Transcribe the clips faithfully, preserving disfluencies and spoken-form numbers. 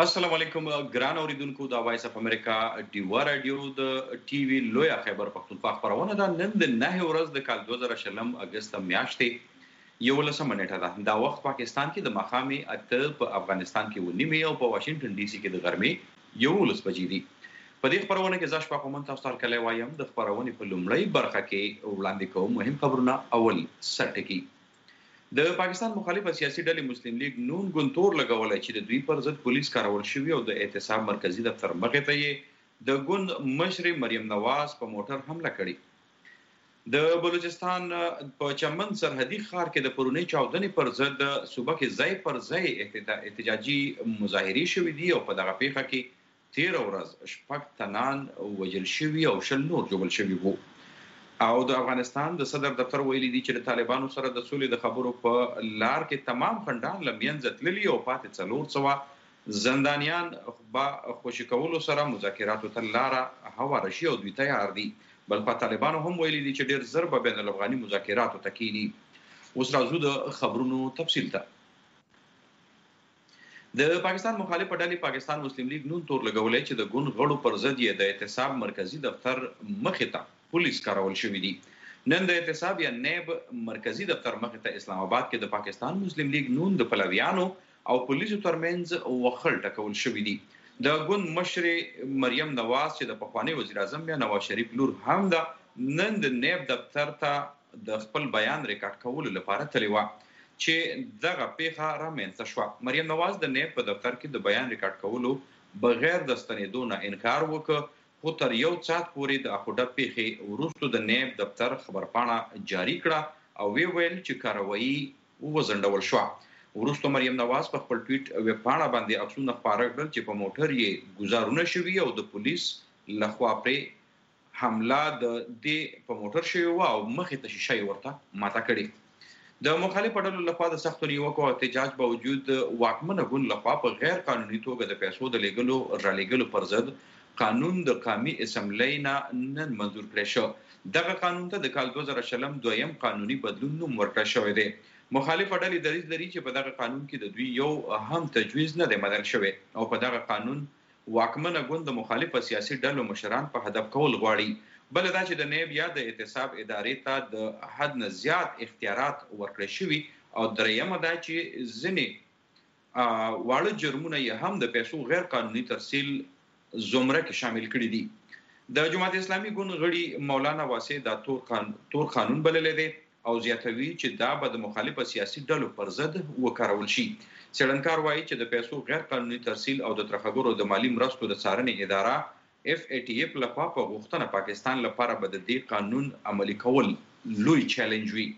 السلام علیکم ګران اوریدونکو د وایس اف امریکا ډیوا رادیو د ټي وي لویا خیبر پختونخوا خبرونه ده. نن د نه ورځ د کال دوه زره شلم اگست میاشتې یولسمه نیټه ده. دا وخت پاکستان کې د ماښامې اته په افغانستان کې و نیمې او په واشنگټن ډي سي کې د غرمې یولس بجې دي. په دې خبرونه کې زه شپه کوم تاسو ته کله وایم د خبرونې په لومړی برخه کې وړاندې کوم مهم خبرونه. اول سرټکی د پاکستان مخالفه سیاسي ډلې مسلم لیگ نون ګونتور لګولای چې د دوی پر ضد پولیس کارول شوی او د اعتصاب مرکزی دفتر مخې ته یې د ګوند مشر مریم نواز په موټر حمله کړې. د بلوچستان په چمن سرحدي ښار کې د پرونی چاودنې پر ضد صوبه کې ځای پر ځای احتجاجي مظاهرې شوې دي او په دغه پیښه کې تیر ورځ شپږ تنان وژل شوي او شل نور ژوبل شوي وو. او د افغانستان د صدر دفتر ویلي دي چې د طالبانو سره د سولې د خبرو په لار کې تمام خنډان له منځه تللي او پاتې څلور سوه زندانیان به خوشي کولو سره مذاکراتو ته لاره هواره شي او دوی تیار دي. بل په طالبانو هم ویلي دي چې ډېر ژر به بین الافغاني مذاکراتو ته کینی. اوس راځو د خبرونو تفصیل ته. د پاکستان مخالفه ډلې پاکستان مسلم لیگ نون تور لګولای چې د ګوند غړو پر ضد یې د اعتصاب مرکزی دفتر مخې ته پولیس کارول شوی دي. نن د اعتصاب یا نیب مرکزی دفتر مخې ته اسلام آباد کې د پاکستان مسلم لیگ نون د پلویانو او پولیسو ترمنځ وخل ټکول شوی دي. د ګوند مشر مریم نواز چې د پخوانی وزیر اعظم بیا نواز شریف لور هم ده نن د نیب دفتر ته د خپل بیان ریکارډ کولو لپاره تللی وه چې دغه پیښه رامنځته شوه. مریم نواز د نیب په دفتر کې د بیان ریکارډ کولو بغیر د ستنېدو نه انکار وکړ، خو تر یو ساعت پورې د اخوډه پیښې وروسته د نیب دفتر خبرپاڼه جاری کړه او وی ویل چې کاروایی وځنډول شوه. وروسته مریم نواز په خپل ټویټ ویبپاڼه باندې عکسونه خپاره کړل چې په موټر یې ګزارونه شوي او د پولیس لخوا پرې حمله د دې په موټر شوې وه او مخې ته شیشه یې ورته ماته کړې. د مخالفو ډلو لخوا د سختو نیوکو او احتجاج باوجود واکمنه ګوند لخوا په غیر قانوني توګه د پیسو د لیږلو رالیږلو پر ضد قانون د قومي اسمبلی نه نن منظور کړی شو. دغه قانون ته د کال دوه زره شلم دویم قانوني بدلون نوم ورکړی شوی دی. مخالفه ډلې دریځ لري چې په دغه قانون کې د دوی یو هم تجویز نه دی منل شوی او په دغه قانون واکمنه ګوند د مخالفه سیاسي ډلو مشران په هدف کول غواړي. بل دا چې د نیب یا د اعتصاب ادارې ته د حد نه زیات اختیارات ورکړی شوي او دریمه دا چې ځینې واړه جرمونه یې هم د پیسو غیر قانوني ترسیل زمره کې شامل کړي دي. د جماعت اسلامي ګوند غړي مولانا واسع دا تور قانون تور قانون بللی دی او زیاتوي چې دا به د مخالفه سیاسي ډلو پر ضد وکارول شي. څېړنکار وایي چې د پیسو غیر قانوني ترسیل او د ترهګرو د مالي مرستو د څارنې اداره اف ای ټي اف لخوا په غوښتنه پاکستان لپاره به د دې قانون عملي کول لوی چیلنج وي.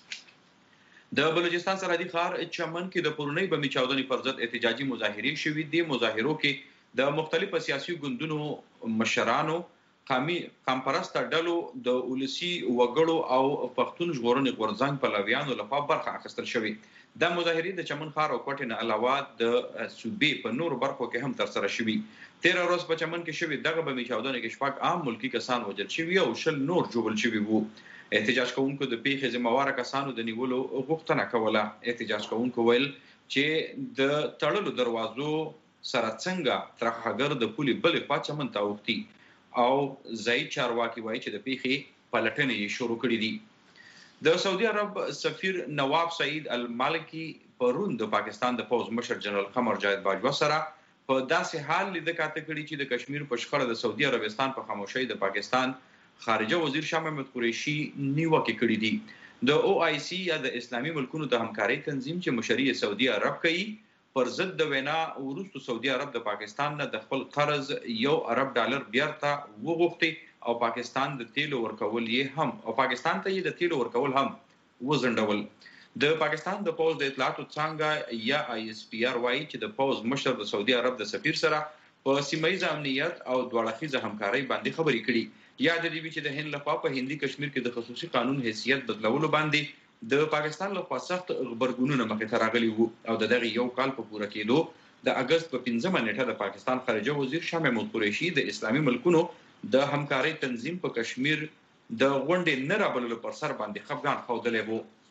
د بلوچستان سرحدي ښار چمن کې د پرونی بمي چاودنې پر ضد احتجاجي مظاهرې شوي دي. مظاهرو کې د مختلفو سیاسي ګوندونو مشرانو، قومي قومپرسته ډلو، د ولسي وګړو او پښتون ژغورنې غورځنګ پلویانو لخوا برخه اخیستل شوې. دا مظاهرې د چمن ښار او کوټې نه علاوه د صوبې په نورو برخو کې هم ترسره شوي. تیره ورځ په چمن کې شوې دغه بمي چاودنې کې شپږ عام ملکي کسان وژل شوي او شل نور ژوبل شوي وو. احتجاج کوونکو د پیښې ذمهواره کسانو د نیولو غوښتنه کوله. احتجاج کوونکو ویل چې د تړلو دروازو سره څنګه ترهګر د پولې بلې خوا چمن ته اوښتي او ځایي چارواکي وایي چې د پیښې پلټنې یې شروع کړي دي. د سعودي عرب سفیر نواب سعید المالکی پرون د پاکستان د پوز مشر جنرال قمر جاوید باجوه سره په داسې حال لیده کاته کړي چې د کشمیر په شخړه د سعودي عربستان په خاموشۍ د پاکستان خارجه وزیر شاه محمود قریشي نیوکې کړي دي. د او آی سی یا د اسلامي ملکونو د همکارۍ تنظیم چې مشري سعودي عرب کوي پر ضد د وینا وروسته سعودي عرب د پاکستان نه د خپل قرض یو ارب ډالر بیرته وغوښتي او پاکستان د تیلو ورکول یې هم او پاکستان ته یې د تیلو ورکول هم وځنډول. د پاکستان د پوز د اطلاعاتو څانګه یا آی اس پی آر وایي چې د پوز مشر د سعودي عرب د سفیر سره په سیمه ییز امنیت او دواړه همکارۍ باندې خبرې کړي. یاد دې وي چې د هند لخوا په هندي کشمیر کې د خصوصي قانون حیثیت بدلولو باندې د پاکستان لخوا سخت غبرګونونه مخې ته راغلي وو او د دغه یو کال په پوره کېدو د اگست په پنځمه نیټه د پاکستان خارجه وزیر شاه محمود قریشي د اسلامي ملکونو د همکارۍ تنظیم په کشمیر د غونډې نه رابللو پر سر باندې خفګان ښودلی وو.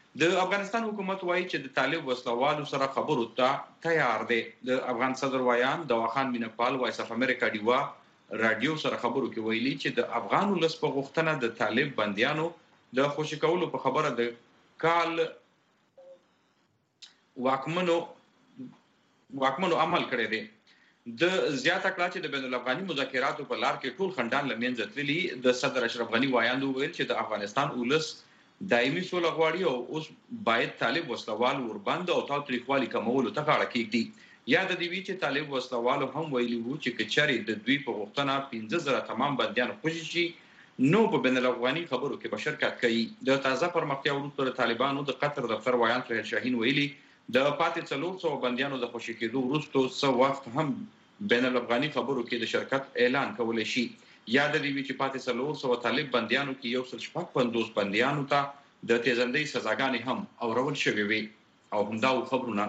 د افغانستان حکومت وایي چې د طالب وسلوالو سره خبرو ته تیار دی. د افغان صدر ویان دواخان مینپال وایس اف امریکا ډیوا رادیو سره خبرو کې ویلي چې د افغان ولس په غوښتنه د طالب بندیانو د خوشي کولو په خبره د کال واکمنو واکمنو عمل کړی دی. د زیاته کړه چې د بین الافغاني مذاکراتو په لار کې ټول خندان لمنځه تللي. د صدر اشرف غنی وایاند ویل چې د افغانستان ولس دایمي سوله غواړي او اوس باید طالب وسلوال وربند او تاوتریخوالي کمولو ته غاړه کېږدي. یاد دی وی چې طالب وسلوالو هم ویلي وو چې کچاري د دوی په غوښتنه پنځه زره تمام بندیان خوشي شي نو په بین الافغاني خبرو کې به شرکت کوي. د تازه پرمختیا وروسته طالبانو د قطر دفتر ویان سهیل شاهین ویلي د پاتې څلور سوه بندیانو د خوشي کېدو وروسته څه وخت هم بین الافغاني خبرو کې د شرکت اعلان کولی شي. یاد دی وی چې پاتې څلور سوه طالب بندیانو کې یو سل شپږ پنځوس بندیانو ته د تیزندۍ سزاګانې هم اورول شوې وي او همدا خبرونه.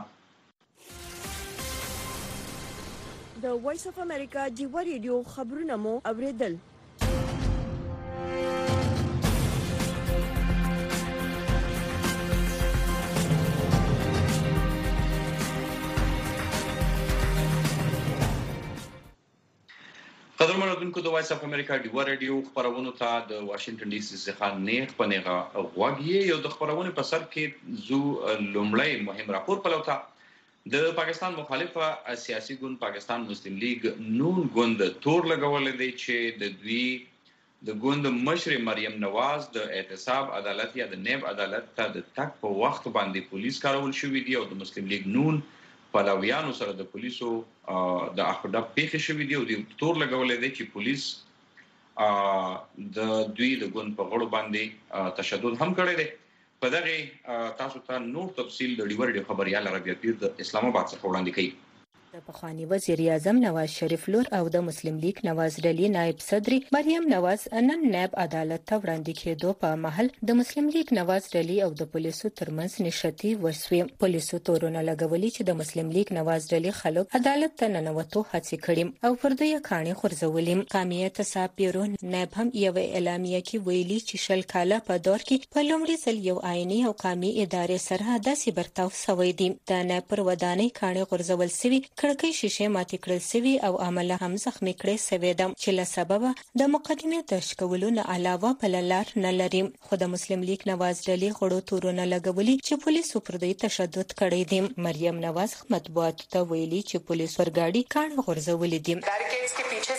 د وایس اف امریکا ډیوا ریډیو خبرونه مو اوریدل. قدرمنو اوریدونکو د وایس اف امریکا ډیوا ریډیو خبرونو ته د واشنگټن ډي سي څخه نیغ په نیغه غوږی یو د خبرونو په سر کې زو لومړی مهم راپور پلوتا. د پاکستان مخالفه سیاسي ګوند پاکستان مسلم لیگ نون ګوند تور لګول دی چې د دوی د ګوند مشر مریم نواز د احتساب عدالت یا د نیب عدالت ته د تک په وخت باندې پولیس کارول شوې دي او د مسلم لیگ نون پلاویانو سره د پولیسو د اخډه پیښې شوې دي او د تور لګولې دي چې پولیس د دوی د ګوند په غړو باندې تشدد هم کړی دی. په دغه تاسو ته نور تفصیل د ډیور ډیو خبريال عربیه پیر د اسلام آباد څخه وړاندې کوي. د پخوانی وزیر اعظم نواز شریف لور او د مسلم لیگ نواز ډلی نائب صدر مریم نواز نن نیب عدالت ته وړاندې کېدو په محل د مسلم لیگ نواز ډلی او د پولیسو ترمنځ نښتې وشوې. پولیسو تورونه لګولي چې د مسلم لیگ نواز ډلی خلک عدالت ته ننوتو هڅې کړې او پر دوی کاڼي غورځولې. قامي احتساب بیرو نیب هم یو اعلامیه کې ویلي چې شل کاله په دور کې په لومړي ځل یو آئینی او قامي ادارې سره داسې برتاو شوی دی. د نیب پر ودانۍ کاڼي غورځول شوي، کړکۍ شیشه ماتې کړل شوی او عمله هم زخمی کړی شوی ده چې له سببه د مقدمې د شکولو نه علاوه بل لار نه لري. خو د مسلم لیگ نواز ډلی غړو تورونه لګولي چې پولیسو پر دوی تشدد کړی دی. مریم نواز مطبوعاتو ته ویلي چې پولیس ورګاډي کاڼي غورځولې دي. बैरिकेड्स के पीछे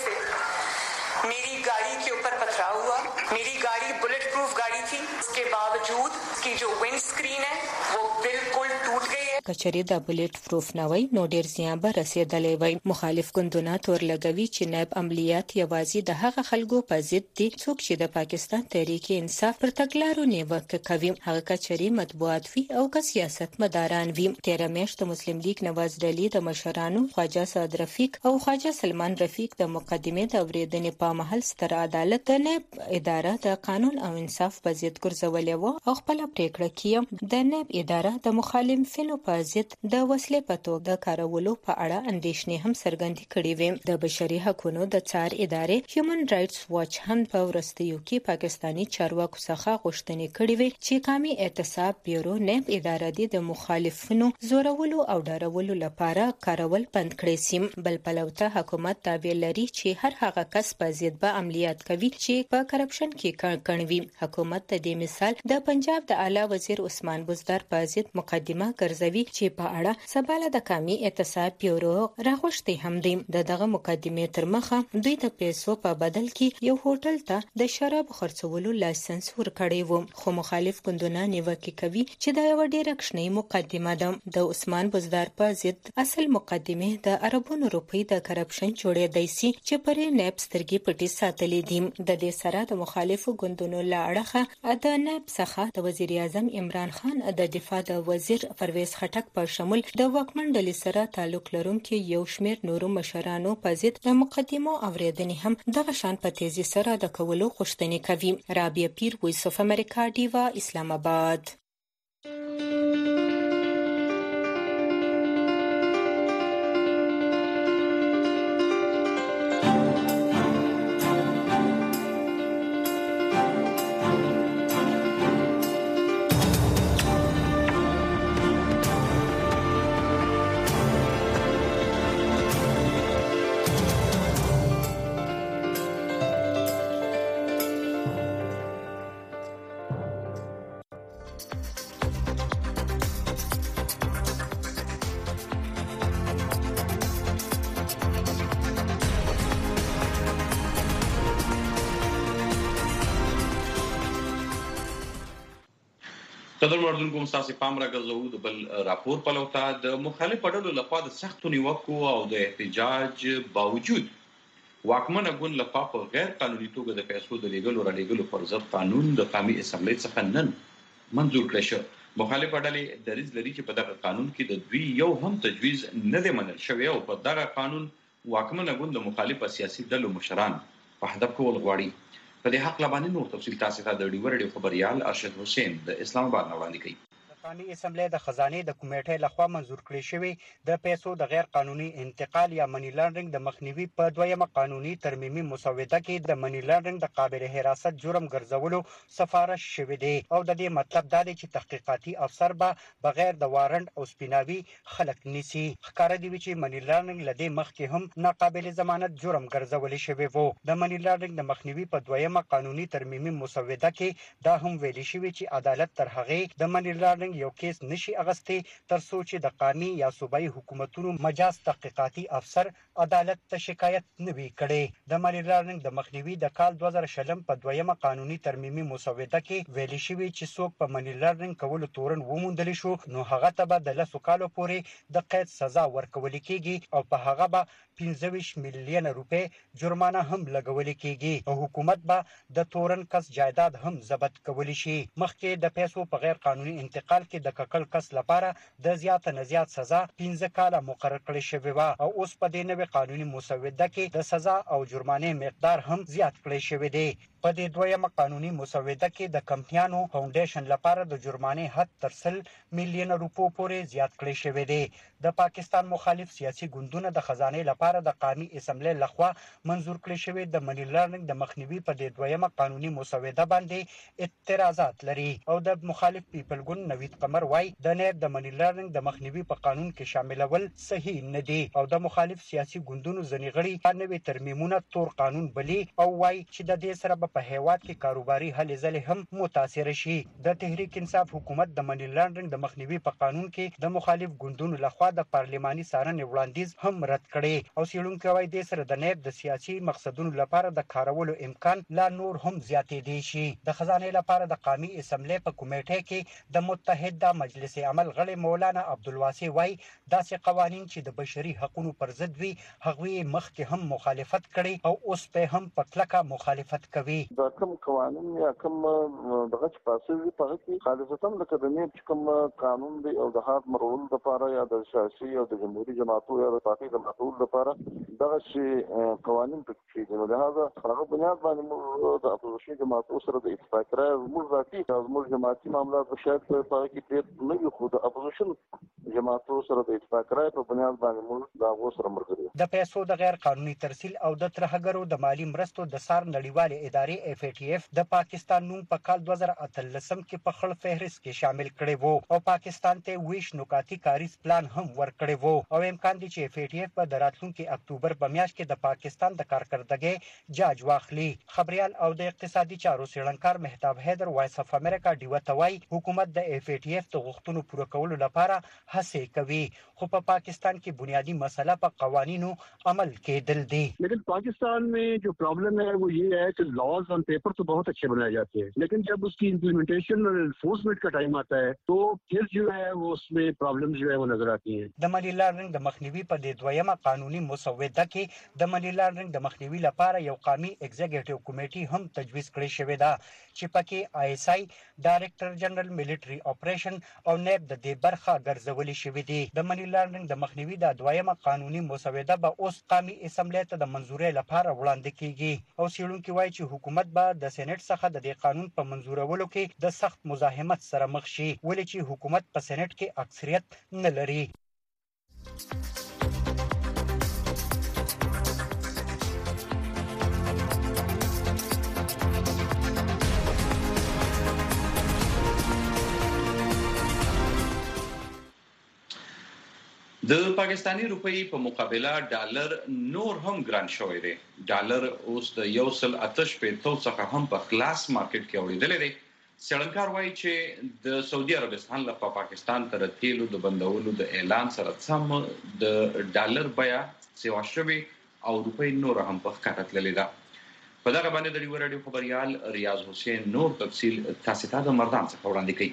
से मेरी गाड़ी के ऊपर पथराव हुआ. मेरी गाड़ी बुलेट प्रूफ गाड़ी थी, इसके बावजूद इसकी जो विंड स्क्रीन है वो बिल्कुल टूट गई है. کچری د بلیټ پروف نه وای نو ډیر زیان به رسیدلې وای. مخالف ګوندونه تور لګوي چې نائب عملیات یوازې د هغه خلکو په ضد دي څوک چې د پاکستان تحریک انصاف پر تګلارو نیوکه کوي، هغه کچری مطبوعات وی او که سیاست مداران وی. تیر میاشت د مسلم لیگ نواز ډلی د مشرانو خواجه سعد رفیق او خواجه سلمان رفیق د مقدمې د اوریدنې په محل ستر عدالت د نائب اداره د قانون او انصاف په ضد ګرځولې و او خپل پریکړه کړه. د نائب اداره د مخالفینو په ضد د وسلې په توګه د کارولو په اړه اندېښنې هم څرګندې کړې وې. د بشري حقوقو د څار ادارې هیومن رائټس واچ هم په ورستیو کې پاکستانی چارواکو څخه غوښتنې کړې وې چې قومي احتساب بیورو نائب اداره د مخالفینو زورولو او ډارولو لپاره کارول بند کړي سي. بل پلوته حکومت دعوی لري چې هر هغه کس په ضد به عملیات کوي چې په کرپشن کې کڼوي. حکومت د دې مثال د پنجاب د اعلی وزیر عثمان بزدار په ضد مقدمه ګرځوي چې په اړه سباله د قومي احتساب بیورو راغوښتي هم دي. د دغه مقدمې تر مخه دوی د پیسو په بدل کې یو هوټل ته د شراب خرڅولو لایسنس ورکړی و. خو مخالف ګوندونه نیوکه کوي چې دا یو ډېر کښنی مقدمه ده. د عثمان بزدار په ضد اصل مقدمه د اربونو روپۍ د کرپشن جوړېدای سي چې پرې نائب سترګې پټې ساتلې دي. د دې سره د مخالفو ګوندونو له اړخه د نائب څخه د وزیر اعظم عمران خان، د دفاع د وزیر پرویز خټک په شمول د واکمن ډلې سره تعلق لرونکي یو شمېر نورو مشرانو په ضد د مقدمو اوریدنې هم دغه شان په تیزی سره د کولو غوښتنې کوي. رابعه پیر، وایس اف امریکا، ډیوا، اسلام آباد. قدر مردونکو مستاسې پام راګرځوو د بل راپور پلوته د مخالف ډلو لخوا د سختو نیوکو او د احتجاج باوجود واکمنه ګوند لخوا په غیر قانوني توګه د پیسو د لیږلو را لیږلو پر ضد قانون د قومي اسمبلی څخه نن منظور کړی شو. مخالف ډلې دریځ لري چې په دغه قانون کې د دوی یو هم تجویز نه دی منل شوی او په دغه قانون واکمنه ګوند د مخالفه سیاسي ډلو مشران په هدف کول غواړي. په دې حق لبانې نور تفصیل تاسو ته د ډیو رادیو خبريال ارشد حسین د اسلام آباد نه وړاندې کوي. قومي اسمبلی د خزانې د کمیټې لخوا منظور کړی شوی د پیسو د غیر قانوني انتقال یا منی لانډرینګ د مخنیوي په دویمه قانوني ترمیمي مسوده کې د منی لانډرینګ د قابل حراست جرم ګرځولو سفارش شوی دی او د دې مطلب دا دی چې تحقیقاتي افسر به بغیر د وارنټ او سپیناوي خلک نیسي. ښکاره دی چې منی لانډرینګ لدې مخکې هم ناقابل ضمانت جرم ګرځول شوی وو. د منی لانډرینګ د مخنیوي په دویمه قانوني ترمیمي مسوده کې دا هم ویل شوی چې عدالت تر هغه د منی لانډرینګ یو کیس نشي اغستی تر څو چې د قومي یا صوبایي حکومتونو مجاز تحقیقاتي افسر عدالت ته شکایت نه وی کړي. د منی لانډرینګ د مخنیوي د کال دوه زره شلم په دویمه قانوني ترمیمي مسوده کې ویل شوی چې څوک په منی لانډرینګ کولو تورن وموندل شو نو هغه ته به د لسو کالو پورې د قید سزا ورکول کیږي او په هغه به پنځه ویشت میلیونه روپۍ جرمانه هم لګول کیږي او حکومت به د تورن کس جایداد هم ضبط کولی شي. مخکې د پیسو په غیر قانوني انتقال کې د ککل کس لپاره د زیات نه زیات سزا پنځه کاله مقرر کړی شوی و او اوس په دې نوې قانوني مسوده کې د سزا او جرمانې مقدار هم زیات کړی شوی دی. په دې دویمه قانوني مسوده کې د کمپنیانو فاونډیشن لپاره د جرمانې حد تر سل میلیونه روپو پورې زیات کړی شوی دی. د پاکستان مخالف سیاسي ګوندونه د خزانې لپاره د قومي اسمبلی لخوا منظور کړی شوی د منی لانډرینګ د مخنیوي په دې دویمه قانوني مسوده باندې اعتراضات لري او د مخالف پیپل ګوند نوید قمر وای د نیب د منی لانډرینګ د مخنیوي په قانون کې شاملول صحیح نه دي او د مخالف سیاسي ګوندونو ځینې غړي نوې ترمیمونه تور قانون بلی او وای چې د دې سره په هیواد کې کاروباري هلې ځلې هم متاثر شي. د تحریک انصاف حکومت د منی لانډرینګ د مخنیوي په قانون کې د مخالف ګوندونو لخوا د پارلماني څارنې وړاندیز هم رد کړي او څېړونکي وایي د سره د نیب د سیاسي مقصدونو لپاره د کارولو امکان لا نور هم زیاتېدی شي. د خزانې لپاره د قومي اسمبلی په کمیټه کې د متحده مجلس عمل غړي مولانا عبدالواسع وایي داسې قوانین چې د بشري حقوقو پر ضد وي هغوی مخکې هم مخالفت کړي او اوس په هم په کلکه مخالفت کوي. کوم قوانین یا کوم دغه چې پاسې وي په کې خالصتا لکه د نیب کوم قانون دی او د هغه مرول لپاره یا د سیاسي او د جمهوریت جماعتو یا د پارټي جماعتو لپاره دغه چې قوانین پکې دي نو لهدا هغه بنیاد باندې د اپوزیشن جماعتو سره د اتفاق راي موږ ذاتي موږ جماعتي معاملات په شاید په کې پیټ نه یو خو د اپوزیشن جماعتو سره د اتفاق راي په بنیاد باندې موږ دا غو سره مرګري. د پیسو د غیر قانوني ترسیل او د ترهګرو د مالی مرستو د سار نړیوالې ادارې اف ای ټی اف د پاکستان نوم په کال دوه زره اتلسم کې په خړ فهرست کې شامل کړي وو او پاکستان ته ویش نکاتی کاریز پلان هم ورکړي وو او امکان دی چې اف ای ټی اف په راتلونکي اکتوبر په میاشت کې د پاکستان د کارکردګۍ جاج واخلي. خبريال او د اقتصادي چارو څېړنکار مهتاب حیدر وایس اف امریکا ډیو توای حکومت د اف ای ټی اف د غوښتنو پوره کولو لپاره هڅې کوي خو په پاکستان کې بنیادی مسله په قوانینو عمل کېدل دي. لیکن پاکستان میں جو پرابلم ہے وہ یہ ہے کہ لاز آن پیپر تو بہت اچھے بنائے جاتے ہیں لیکن جب اس کی امپلیمنٹیشن اور انفورسمنٹ کا ٹائم آتا ہے تو پھر جو ہے وہ اس میں پرابلم جو ہے وہ نظر آتی ہیں. د منی لانډرینګ د مخنیوي په دې دویمه قانوني مسوده کې د منی لانډرینګ د مخنیوي لپاره یو قومي ایگزیکټیو کمیټي هم تجویز کړی شوې ده چې پکې آی ایس آی ډایریکټر جنرال ملټری اپریشن او نیب د دې برخه ګرځولې شوې دي. د منی لانډرینګ د مخنیوي د دویمه قانوني مسوده به اوس قومي اسمبلی ته د منظورۍ لپاره وړاندې کیږي او څېړونکي وایي چې حکومت به د سېنات څخه د دې قانون په منظورولو کې د سخت مزاحمت سره مخ شي ولې چې حکومت په سېنات کې اکثریت نه لري. د پاکستانی روپۍ په مقابله ډالر نور هم ګران شوی دی. ډالر اوس د یو سل اتش پیټو څخه هم په خلاص مارکیټ کې اوریدل دي. څېړنکار وایي چې د سعودي عربستان له پاکستان تر تیلو د بندولو د اعلان سره سم د ډالر بیا سیوا شوی او روپۍ نور هم په ښکته تللې ده. په دغه باندې د ډیو رادیو خبريال ریاض حسین نور تفصیل تاسو ته د مردان څخه وړاندې کوي.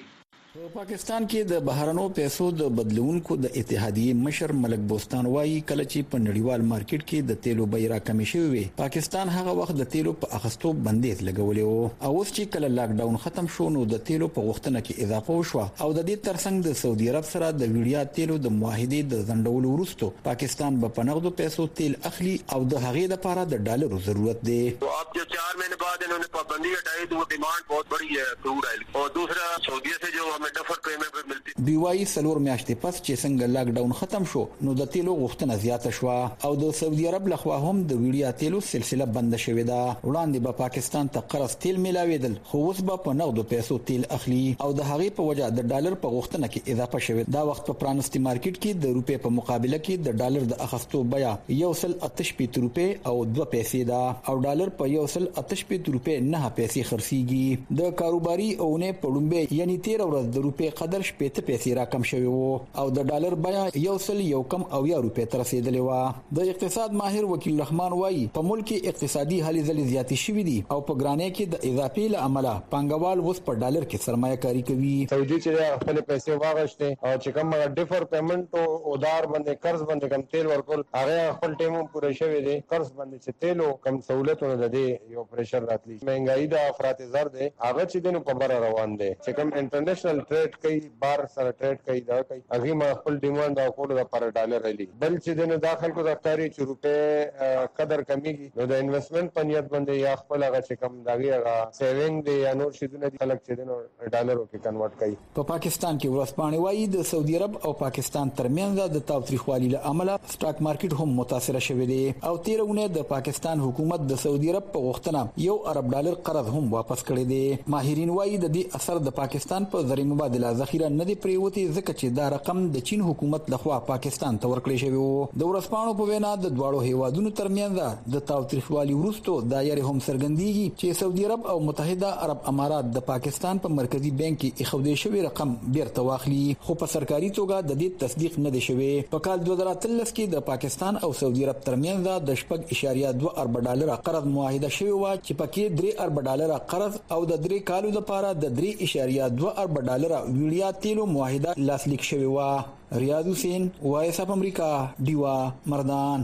په پاکستان کې د بهرنو پیسو د بدلونکو د اتحادیې مشر ملک بوستان وایي کله چې په نړیوال مارکیټ کې د تیلو بیه راکمې شوې وي پاکستان هغه وخت د تیلو په اخستو بندیز لګولې وو او اوس چې کله لاک ډاون ختم شو نو د تیلو په غوښتنه کې اضافه وشو او د دې ترڅنګ د سعودي عرب سره د ویډیا تیلو د معاهدې د ځنډولو وروسته پاکستان په نغدو پیسو تیل اخلي او د هغې لپاره د ډالرو ضرورت دی تو اب جو چار مہینے بعد انہوں نے پابندی ہٹائی تو وہ ڈیمانڈ بہت بڑی ہے کروڈ آئل اور دوسرا سعودیہ سے جو ہمیں ڈفر پیمنٹ دوی وايي سلور میاشتې پس چې څنګه لاک ډاون ختم شو نو د تیلو غوښتنه زیاته شو او د سعودي عرب لخوا هم د ویډیا تیلو سلسله بند شوې ده وړاندې به پاکستان ته قرض تیل ملاویدل خو اوس به په نغدو پیسو تیل اخلي او د هغې په وجه د ډالر په غوښتنه کې اضافه شوې دا وخت په پرانستي مارکیټ کې د روپې په مقابله کې د ډالر د اخستو بیه یو سل اتش پیت روپې او دوه پیسې ده او ډالر په یو سل اتش پیت روپې نه پیسې خرڅيږي د کاروباري او نه پړومبه یعنی تیر ورځ د روپې قدر شپږ پیسې راکم شوی وو او د ډالر بیه یو سل یو کم او یا روپې تر رسیدلې و د اقتصاد ماهر وکیل رحمان وایي په ملک کې اقتصادي هلې ځلې زیاتې شوې دي او په ګرانۍ کې د اضافي لامل پانګوال اوس په ډالر کې سرمایه کاری کوي سعودي چې خپل پیسې واغشته او چې کوم ډیفر پیمنٹ او ادار باندې قرض باندې کم تیل ورکول هغه خپل ټیمو پوره شوی دی قرض باندې چې تیل او کم سہولتونه د دې یو پریشر راتلی مهنګای د افراط زر دی هغه چې دنه په بره روان دی چې کوم انټرنیشنل ټریډ کوي بار سره ټریډ کوي دا کوي هغه ما خپل ډیماند او کول د پر ډالر علی بل چې دنه داخل کو دفتری چې روپے قدر کمیږي نو د انویسټمنٹ پنیت باندې یا خپل هغه چې کم داغي هغه سیوینګ دی یا نور شیدونه دي خلک چې دنه ډالرو کې کنورټ کوي په پاکستان کې ورسپانې وایي د سعودي عرب او پاکستان ترمنځ د تاوتریخوالي له امله سٹاک مارکیټ هم متاثر شوی دی او تیرونه د پاکستان حکومت د سعودي عرب په غوښتنه یو ارب ډالر قرض هم واپس کړی دی ماهرین وایي د دې اثر د پاکستان په زری مبادله ذخیره نه دی پریوتی ځکه چې دا رقم د چین حکومت لخوا پاکستان ته ورکړی شوی وو د ورسپانو په وینا د دواړو هیوادونو ترمنځ د تاوتریخوالي وروسته دا یې هم څرګندېږي چې سعودي عرب او متحده عرب امارات د پاکستان په مرکزی بانک کې اخودي شوی رقم بیرته واخلي خو په سرکاري توګه د دې تصدیق نه دی شوی په کال دوه زره اتلس کې د پاکستان او سعودي عرب ترمنځ د شپږ اشاریه دوه ارب ډالر قرض معاهده شوی و چې پکې درې ارب ډالر قرض او د درې کالو لپاره د درې اشاریه دوه ارب ډالر ویډیا تیلو معاهده لاسلیک شوی و ریاض حسین وایس اف امریکا دیوا مردان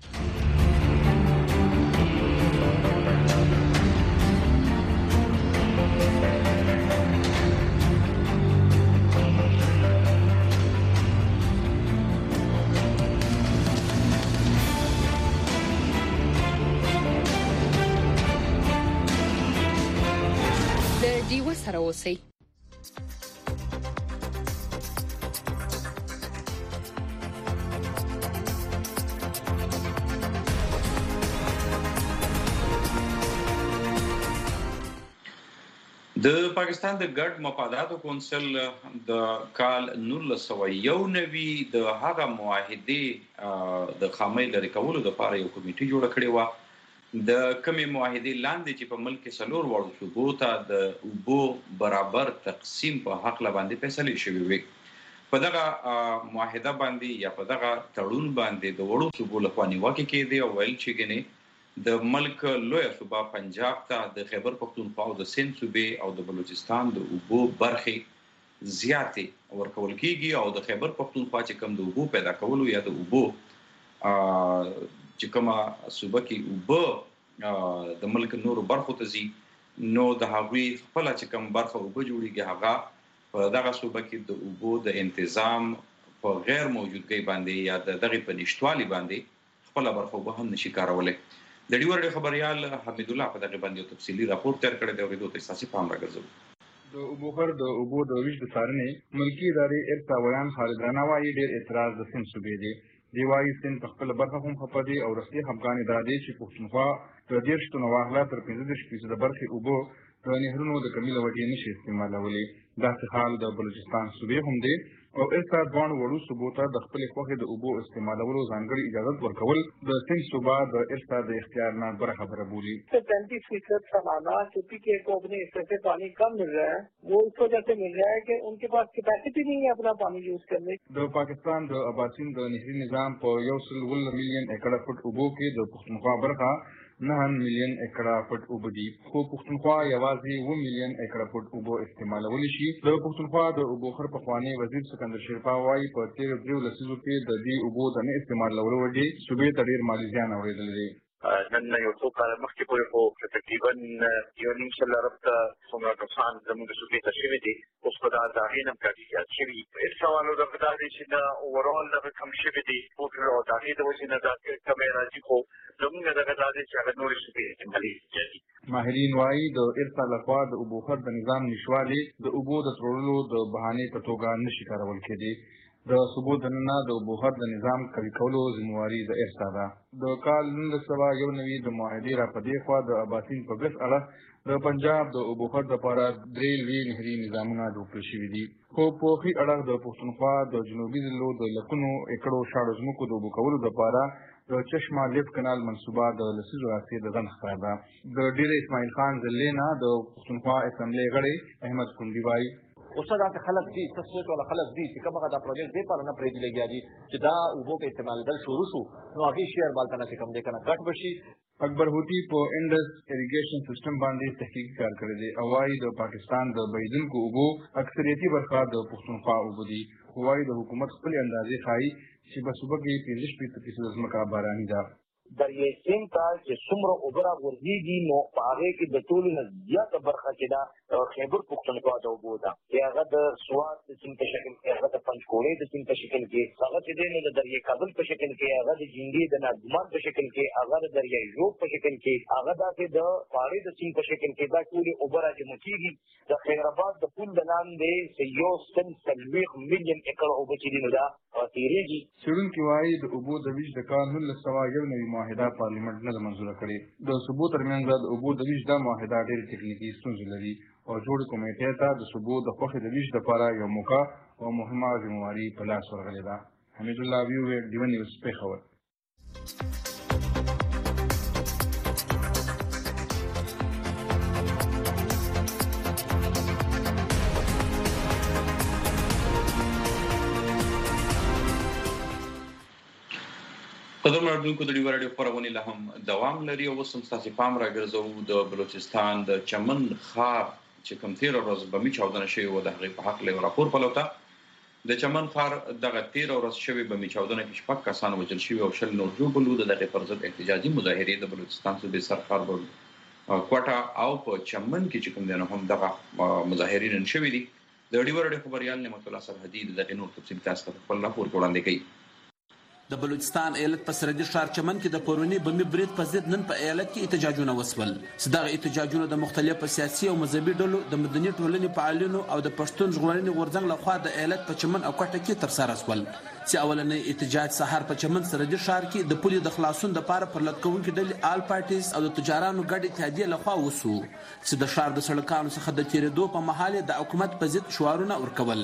د دیوا سره اوسئ د پاکستان د ګډ مفاداتو کونسل د کال نولس سوه یو نوي د هغه معاهدې د خامۍ لرې کولو لپاره یو کمیټه جوړه کړې وه د کومې معاهدې لاندې چې په ملک کې څلور واړو صوبو ته د اوبو برابر تقسیم په حق باندې فیصلې شوې وې په دغه معاهده باندې یا په دغه تړون باندې د وړو صوبو لخوا نیوکه کېدې او ویل چې ګنې د ملک لویه صوبه پنجاب ته د خیبر پختونخوا او د سند صوبې او د بلوچستان د اوبو برخې زیاتې ورکول کیږي او د خیبر پختونخوا چې کوم د اوبو پیدا کولو یا د اوبو چې کومه صوبه کې اوبه د ملک نورو برخو ته ځي نو د هغوی خپله چې کوم برخه اوبه جوړیږي هغه په دغه صوبه کې د اوبو د انتظام په غیر موجودګۍ باندې یا د دغې په نشتوالي باندې خپله برخه اوبه هم نشي کارولی د ډیو رادیو خبريال حمید الله په دغه باندې یو تفصیلي راپور تیار کړی دی او د دوی اساسي پام راګرځو د اوبو خر د اوبو د ویش د څارنې ملکی ادارې ارتا ویان خالد رانا وايي ډېر اعتراض د سند صوبې دی دی وايي سند په خپل برخه هم خپه دي او رسمي افغان ادارې چې پښتونخوا د دېرش تنو واغلا تر پنځه دېرش فیصده برخې اوبو د نهرونو د کمی له وجې نشي استعمالولی داسې حال د بلوچستان صوبې هم دی او ارتا ځوان وړو صوبو ته د خپلې خوښې د اوبو استعمالولو ځانګړې اجازت ورکول د سند صوبه د ارتا د اختیار نه بره خبره بولي पैंतीस फीसद सालाना क्योंकि के को अपने हिस्से से पानी कम मिल रहा है वो इस वजह से मिल रहा है कि उनके पास कैपेसिटी नहीं है अपना पानी यूज करने د پاکستان د اباسین د نهري نظام په یو سل ول میلیون ایکړه فوټ اوبو کې د پښتونخوا برخه نه میلیون ایکړه پټ اوبه دي خو پښتونخوا یوازې اووه میلیون ایکړه پټ اوبه استعمالولی شي. د پښتونخوا د اوبو خر پخوانی وزیر سکندر شیرپا وایي په تېرو دریو لسیزو کې د دې اوبو د نه استعمالولو وجې صوبې ته ډېر مالي زیان اورېدلی دی. نن یو څو کاله مخکې پورې خو تقریبا یو نیم سل ارب ته څومره کسان زموږ د صوبې ته شوي دي اوس په دا د هغې نه هم کافي زیات شوي. هېڅ سوال دغه دا دی چې دا اوورال دغه کم شوي دي ټوټل او د هغې د وجې نه دا کمی راځي خو زموږ دغه دا دی چې هغه نورې صوبې استعمالي زیاتي. ماهرین وایي د ارسا لخوا د اوبو خر د نظام نشوالې د اوبو د تړلو د بهانې په توګه نشي کارول کېدی. د صوبو دننه د اوبو خر د نظام قوي کولو ذمواري د ارسا ده. د کال نولس سوه یو نوي د معاهدې را په دې خوا د اباسین په ګس اړه د پنجاب د اوبو خر دپاره درې لوی نهري نظامونه جوړ کړل شوي دي. خو په ښي اړخ د پښتونخوا د جنوبي ضلعو د لکونو ایکړو شاړو ځمکو د اوبو کولو دپاره د چشمه لیف کانال منصوبه د لسیزو راهیسې د ځنډ ښکار ده. د ډېر اسماعیل خان ضلعې نه د پښتونخوا اسمبلۍ غړی احمد کونډي وایي اوس دا خلک دي څه سوچ والا خلک دي چې کومه دا پروجیکټ دې پر نه پرېږدي لګیا دي چې دا اوبو کې استعمالېدل شروع شو نو هغې شیر بالته نه چې کوم دی که نه کټ به شي. اکبر هوتي په انډس اریګیشن سیسټم باندې تحقیقي کار کړی دی او وایي د پاکستان د بهیدونکو اوبو اکثریتي برخه د پښتونخوا اوبه دي. خو وایي د حکومت خپلې اندازې ښایي چې په صوبه کې پنځه شپېته فیصده ځمکه باراني ده. دریای سیند ته چې څومره اوبه راغورځېږي نو په هغې کې د ټولو نه زیاته برخه چې ده خیبر پښتونخوا د اوبو ده چې هغه د سوات د سیند په شکل کې هغه د پنجکوړۍ د سیند په شکل کې هغه چې دی نو د دریای کابل په شکل کې هغه د جنډې د ناګمان په شکل کې هغه د دریای ژوب په شکل کې هغه داسې د پارې د سیند په شکل کې دا ټولې اوبه راجمع کېږي. د خیرآباد د پل د لاندې یو سل څلوېښت میلیون ایکړ اوبه چې دي نو دا تېرېږي. څېړونکي وایي د اوبو د ویش د کال نولس سوه یو نوي معاهده پارلیمنټ نه ده منظوره کړې. د صوبو ترمنځ د اوبو د ویش دا معاهده ډېرې تکنیکي ستونزې لري او جوړې کمیټې ته د صوبو د خوښې د ویش دپاره یو موقع او مهمه ذمواري په لاس ورغلې ده. حمید الله ویو ډیوه نیوز پېښور. قدرمن اورېدونکو د ډیوه راډیو خپرونې لا هم دوام لري او اوس هم ستاسې پام راګرځوو د بلوچستان د چمن ښار چې کوم تېره ورځ بمي چاودنه شوې وه د هغې په هکله یو راپور پلو ته. د چمن ښار دغه تېره ورځ شوې بمي چاودنه کې شپږ کسان وژل شوي او شل نور ژوبل وو. د دغې پر ضد احتجاجي مظاهرې د بلوچستان صوبې سرښار کوټه او په چمن کې چې کوم دی نو هم دغه مظاهرې نن شوي دي. د ډیوه راډیو خبریال نعمت الله سرحدي د دغې نور تفصیل تاسو ته خپل راپور وړاندې کوي. د بلوچستان ایالت په سرحدي ښار چمن کې د پروني بمي برید په ضد نن په ایالت کې احتجاجونه وسول. دغه احتجاجونه د مختلفو سیاسي او مذهبي ډلو د مدني ټولنې فعالینو او د پښتون ژغورنې غورځنګ لخوا د ایالت په چمن او کوټه کې ترسره شول چې اولنی احتجاج سهار په چمن سرحدي ښار کې د پولې د خلاصون دپاره پر لټکوونکي ډلې آل پارټیز او د تجارانو ګډ اتحادیې لخوا وسو چې د ښار د سړکانو څخه د تېرېدو په مهال د حکومت په ضد شعارونه ورکول.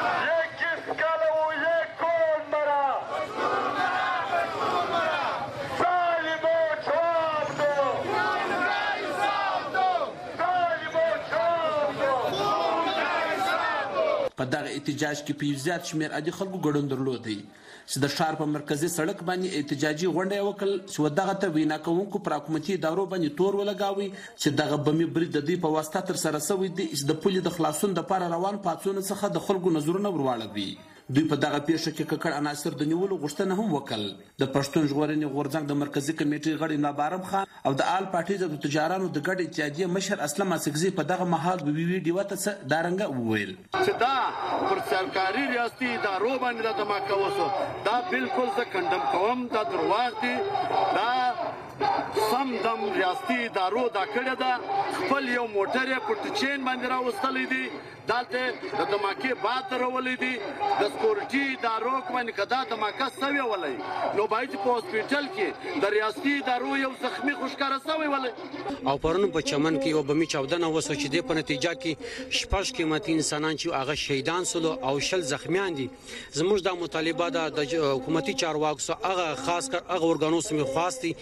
په دغه احتجاج کې په یو زیات شمېر عادي خلکو ګډون درلودی چې د ښار په مرکزي سړک باندې احتجاجي غونډه یې وکړل چې دغه ته وینا کوونکو پر حکومتي ادارو باندې تور ولګاوي چې دغه بمي برید د دوی په واسطه ترسره شوی دی چې د پولې د خلاصون دپاره روان پاڅون څخه د خلکو نظرونه ور واړوي. دوی په دغه پیښه کې ککړ عناصر د نیولو غوښتنه هم وکړل. د پښتون ژغورنې غورځنګ د مرکزي کمیټې غړي نابارم خان او د آل پارټیز د تجارانو د ګډ اتحادیې مشر اسلم اسکزي په دغه مهال د وی وی ډیوه ته څه دارنګه وویل چې دا پر سرکاري ریاستي ادارو باندې د دماکه وسو دا بالکل زه کندم کوم دا درواغ دي. دا سم دم ریاستي ادارو دا کړې ده خپل یو موټر یې پر ټچین باندې راوستلی دی دلته د دماکې باد درولې دي د سکورټي ادارو باندې که دا دماکه سوې ولی نو باید په هاسپیټل کې د ریاستي ادارو یو زخمي خوشکاره سوې ولی. او پرون په چمن کې یو بمي چاودنه وسو چې د په نتیجه کې شپږ قیمتي انسانان چې هغه شهیدان سول او شل زخمیان دي. زموږ د مطالبه د حکومتي چارواکو هغه خاص کر هغه ورګانو سمې خواستي چې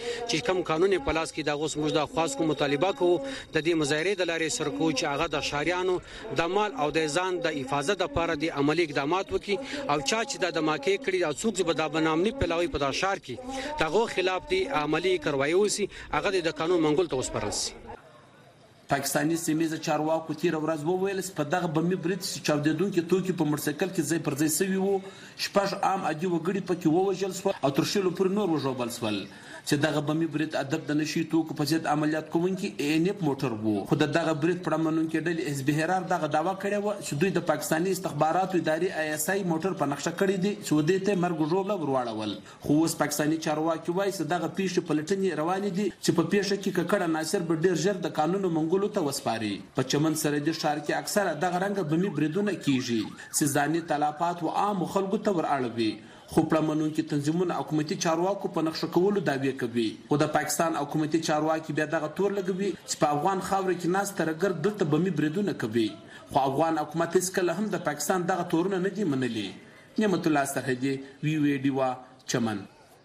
کم قانون په لاس کې د غوس موږ د خاص کو مطالبه کوو د دې مظاهره د لارې سرکو چې هغه د شاریانو د مال او د ځان د حفاظت لپاره د عملی اقدامات وکړي او چا چې د دماکې کړي او څوک چې د بنامني پلاوي په د شار کې دغه خلاف دی عملی کاروایی وسی هغه د قانون منګول ته وسپارل شي. پاکستاني سیمه چارواکو تیر ورځ وویل چې په دغه بمي برید چې چاودیدونکو توکي په موټرسایکل کې ځای پر ځای سوي وو شپږ عام عادي وګړي پکې ووژل شول او تر شلو پورې نور وژوبل شول چې دغه بمي برید ادب د نشي توکو په ضد عملیات کوونکي انیپ موټر وو خو دغه برید په منونکو ډلې حزب حرار دغه داوا کړې و چې دوی د پاکستاني استخباراتو ادارې آی اس آی موټر په نقشه کړی دی چې ودې ته مرګ ژوبله ورواړول خو اوس پاکستاني چارواکي وایي چې دغه پیښه پلټنې روانې دي چې په پیښه کې ککړه ناصر به ډیر ژر د قانون منګولو ته وسپاري په چمن سره د شهر کې اکثره دغه رنګ بمي بریدونه کیږي چې ځاني تلافات و عام خلکو ته ورأړوي خو پرمنونکو تنظیمونو حکومتي چارواکو په نقشه کولو دعوی کوي خو د پاکستان حکومتي چارواکي بیا دغه تور لګوي چې په افغان خاور کې ناس ترګر دلته بمي بریدونه کوي خو افغان حکومت هیڅ کله هم د پاکستان دغه تورونه نه دي منلي. نعمت الله سرحدي وی وی ډیوا چمن.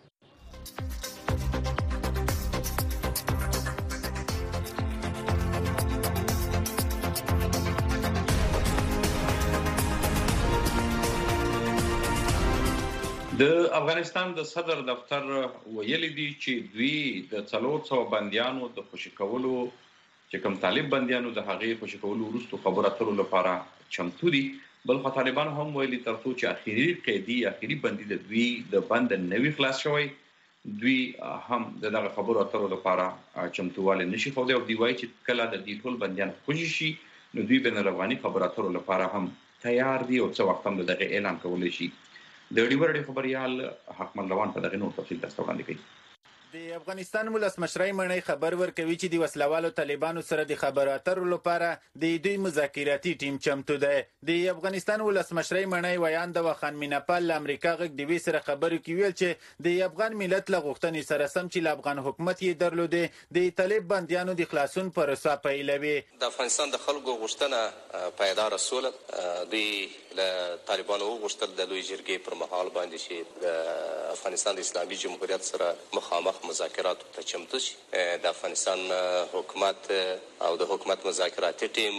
د افغانستان د صدر دفتر ویلي دي چې دوی د څلور سوه بندیانو د خوشي کولو چې کوم طالب بندیانو د هغې خوشي کولو وروسته خبرو اترو لپاره چمتو دي بل خو طالبانو هم ویلي تر څو چې اخري قیدي اخري بندي د دوی د بند نوي خلاص شوی دوی هم د دغه خبرو اترو لپاره چمتووالی نشي ښودی او دوی وایي چې کله د دې ټول بندیان خوشي شي نو دوی بین الافغاني خبرو اترو لپاره هم تیار دي او څه وخت هم د دغه اعلان کولی شي. د ډیورډ خبريال حکمل روان په دغه نور تفصیل تاسو وړاندې کوي. د افغانستان ولسمشرۍ مڼۍ خبر ورکوي چې د وسلوالو طالبانو سره د خبرو اترو لپاره د دوی مذاکراتي ټیم چمتو دی. د افغانستان ولسمشرۍ مڼۍ ویانده و خان میناپال له امریکا غږ ډیوي سره خبرو کې ویل چې د افغان ملت له غوښتنې سره سم چې له افغان حکومت یې درلودې د طالب بندیانو د خلاصون پروسه پیلوي. د افغانستان د خلکو غوښتنه پایداره سوله دوی له طالبانو وغوښتل د لوی جرګې پر مهال باندې چې د افغانستان د اسلامي جمهوریت سره مخامخ مذاکراتو ته چمتو شي. د افغانستان حکومت او د حکومت مذاکراتي ټیم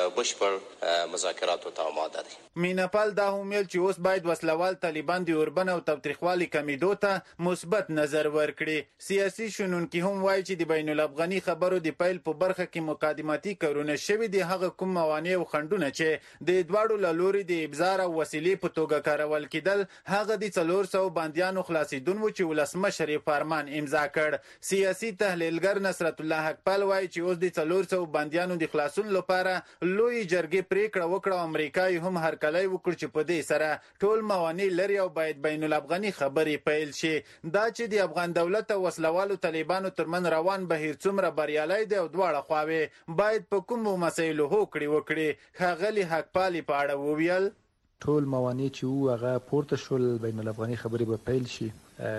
بشپړ مذاکراتو ته آماده دی. میناپال دا هم ویل چې اوس باید وسلوال طالبان د اوربن او تاوتریخوالي کمیدو ته مثبت نظر ورکړي. سیاسي شنونکي هم وایي چې د بین الافغاني خبرو د پیل په برخه کې مقدماتي کارونه شوي دي هغه کوم موانع او خنډونه چې د دواړو له لوري د ابزار او وسیلې په توګه کارول کېدل هغه د څلور سوه بندیانو خلاصېدون و چې ولسمشر یې فرمان امضا کړ. سیاسي تحلیلګر نصرت الله حقپال وایي چې اوس د څلور سوه بندیانو د خلاصون لپاره لوی جرګې پریکړه وکړه او امریکا یې هم هرکلی وکړ چې په دې سره ټول موانع لري او باید بین الافغاني خبرې پیل شي. دا چې د افغان دولت او وسلوالو طالبانو ترمن روان بهیر څومره بریالی دی او دواړه خواوې باید په کومو مسایلو هوکړې وکړي. ښاغلي حقپال په اړه وویل ټول موانع چې وو هغه پورته شول بین الافغاني خبرې به پیل شي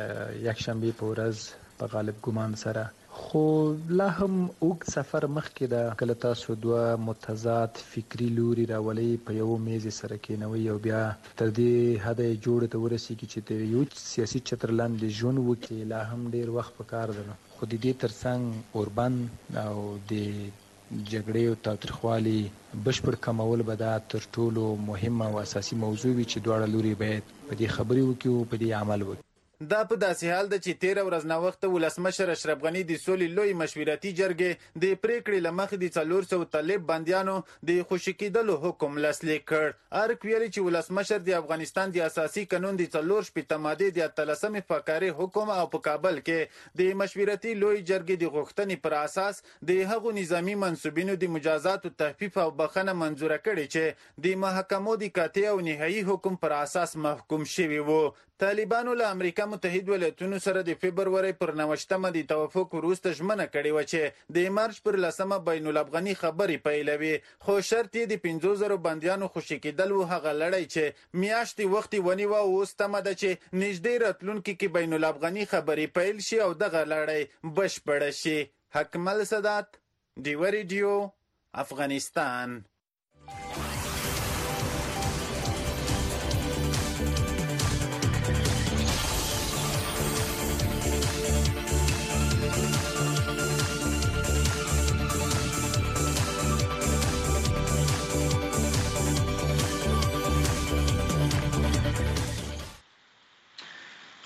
یک شنبه په ورځ په غالب ګمان سره خو لا هم اوږد سفر مخکې ده کله تاسو دوه متضاد فکري لوري راولئ په یو میز سره کېنوئ او بیا تر دې حده یې جوړې ته ورسېږي چې د یو سیاسي چتر لاندې ژوند وکړي لا هم ډېر وخت پکار ده. خو د دې ترڅنګ اوربن او د جګړې او تاوتریخوالي بشپړ کمول به دا تر ټولو مهمه او اساسي موضوع وي چې دواړه لوري باید په دې خبرې وکړي او په دې عمل وکړي. دا په داسې حال ده چې تیره ورځ ناوخته ولسمشر اشرف غني د سولې لوی مشورتي جرګې د پریکړې له مخې د څلور سوه طالب بندیانو د خوشي کېدلو حکم لاسلیک کړ. ارک ویلي چې ولسمشر د افغانستان د اساسي قانون د څلور شپېته مادې د اتلسمې فقرې حکم او په کابل کې د مشورتي لوی جرګې د غوښتنې پر اساس د هغو نظامي منصوبینو د مجازاتو تخفیف او بخښنه منظوره کړې چې د محکمو د قاطع او نهایي حکم پر اساس محکوم شوي وو. طالبانو له امریکا متحد ولایتونو سره د فبرورۍ پر نوښتمه د توافق وروسته ژمنه کړې وه چې د مارچ پر لسمه بین الافغاني خبرې پیلوي خو شرط یې د پنځو زرو بندیانو خوشي کېدل و هغه لړۍ چې میاشتې وخت یې ونیوه او اوس تمه ده چې نږدې راتلونکي کې بین الافغاني خبرې پیل شي او دغه لړۍ بشپړه شي. حکمل سادات ډیوه ریډیو افغانستان.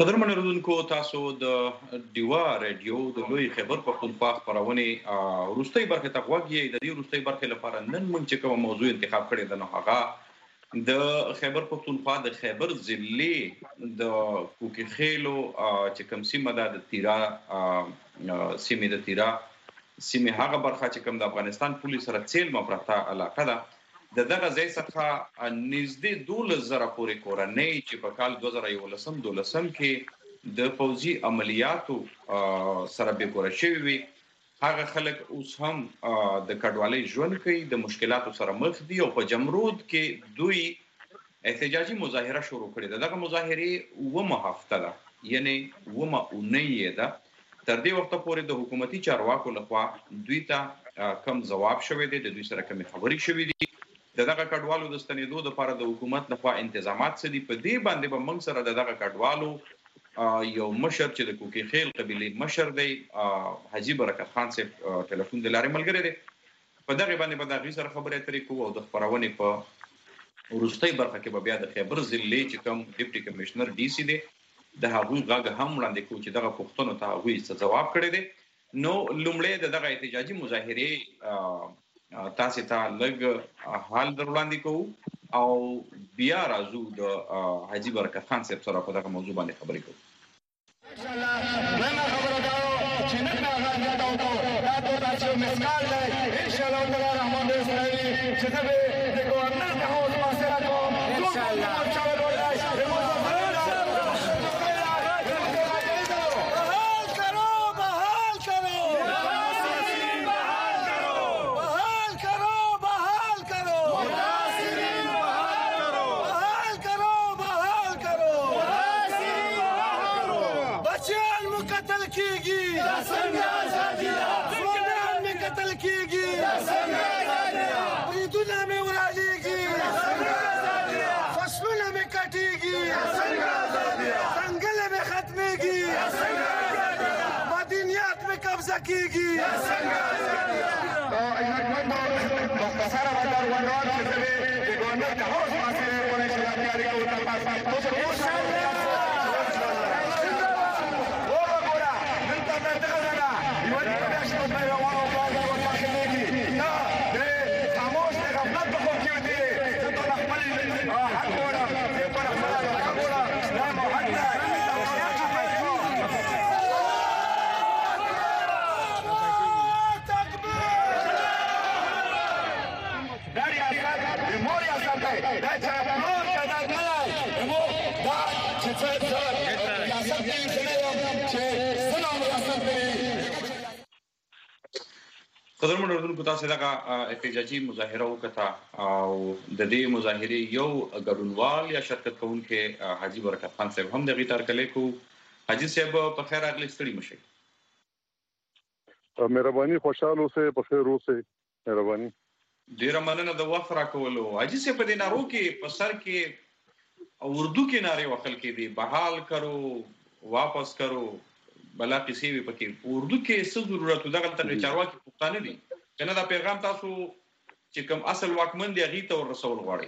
قدرمن اوریدونکو تاسو د ډیوا رادیو د لوی خبر پښتونخوا خبرونه وروستۍ برخه ته غوږی د دې وروستۍ برخه لپاره نن موږ چې کوم موضوع انتخاب کړی د نو هغه د خیبر پښتونخوا د خیبر ضلع د کوکي خېلو چې کوم سیمه ده د تیرا سیمه د تیرا سیمه هغه برخه چې کوم د افغانستان پولیس سره څیل مپرتا علاقه ده د دغه ځای څخه نږدې دولس زره پورې کورنۍ چې په کال دوه زره یولسم دولسم کې د فوجي عملیاتو سره به کور شوی وي هغه خلک اوس هم د کډوالۍ ژوند کوي د مشکلاتو سره مخ دي او په جمرود کې دوی احتجاجي مظاهره شروع کړې ده دغه مظاهره ومه هفته ده یعنی ومه اونۍ ده تر دې وخت پورې د حکومتي چارواکو لخوا دوی ته کم جواب شوی دی د دوی سره کوم خبري شوی دي دغه کډوالو د ستنېدو لپاره د حکومت لخوا تنظیمات څه دي په دې باندې به موږ سره دغه کډوالو یو مشر چې د کوکي خیل قبيله مشر دی حاجی برکت خان صاحب ټلیفون د لارې ملګری دی په دغه باندې به د غي سره خبرې اترې کوو او د خبرونه په ورستۍ برخه کې به بیا د خیبر ضلع چې کوم ډیپټي کمشنر ډي سي دی د هغوی غږ هم وړاندې کوي چې دغه پښتنو ته هغوی څه جواب کړی دی نو لومړی د دغه احتجاجي مظاهره تاسو ته لږ حال در وړاندې کوو او بیا راځو د حاجی برکت خان صاحب سره په دغه موضوع باندې خبرې کوو قدرمن اوریدونکو تاسو دغه احتجاجي مظاهره وکړه او د دې مظاهره یو ګډونوال یا شرکت کوونکې حاجی برکت خان صاحب هم دغه ترکلې کو حاجی صاحب په خیر اغلی ستړي مشه مهرباني خوشاله اوسه په خیر اوسه مهرباني ډیر مننه د وخت راکولو حاجی صاحب په دې نارو کې په سر کې اردو کې ناره وکړ کې دی بحال کرو واپس کرو بلا کسی وی پکې اردو کې څه ضرورت دغه ته چارواکي پښتانه دي کنه دا پیغام تاسو چې کوم اصل واکمن دی غي ته ورسول غواړي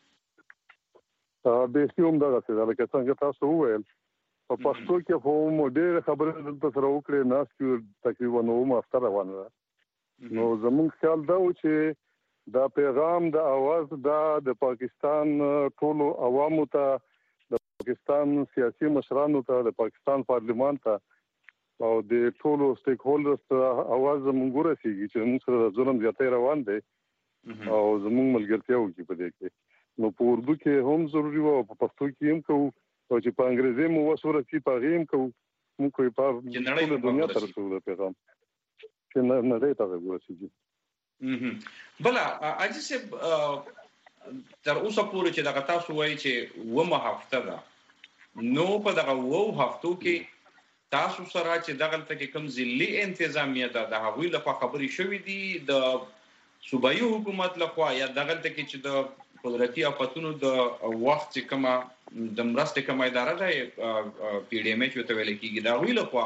ا به کوم دا څه دا لکه څنګه تاسو وویل په پښتو کې هم ډېر خبرې دلته سره وکړې ناس کې تقریبا نو ماستر روانه نو زموږ خیال دا و چې دا پیغام د اواز دا د پاکستان ټولو عوامو ته د پاکستان سیاسي مشرانو ته د پاکستان پارلیمان ته او د ټولو سټیک هولډرز ته اواز زموږ ورسیږي چې موږ سره ظلم زیاتې روان دي او زموږ ملګرتیا وکړي په دې کې نو په اردو کې هم ضروری و او په پښتو کې هم کوو او چې په انګریزي مو وسوره چې په غیم کوو موږ کوی په ټول دنیا تر څو پیغام چې نه نه دی تاسو ورسیږي بلا اجي سه تر اوسه پورې چې دا تاسو وایي چې ومه هفته ده نو په دغه وو هفتو کې تاسو سره چې دغه تل کوم ځلي انتظامیه ده د هغوی لخوا خبري شوې دي د صوبایي حکومت لخوا یا دغه تل کې چې د قدرتي افتونو د وخت چې کومه د مرستې کومه اداره ده پی ډی ام ایچ ته ویل کېږي دا ویل خو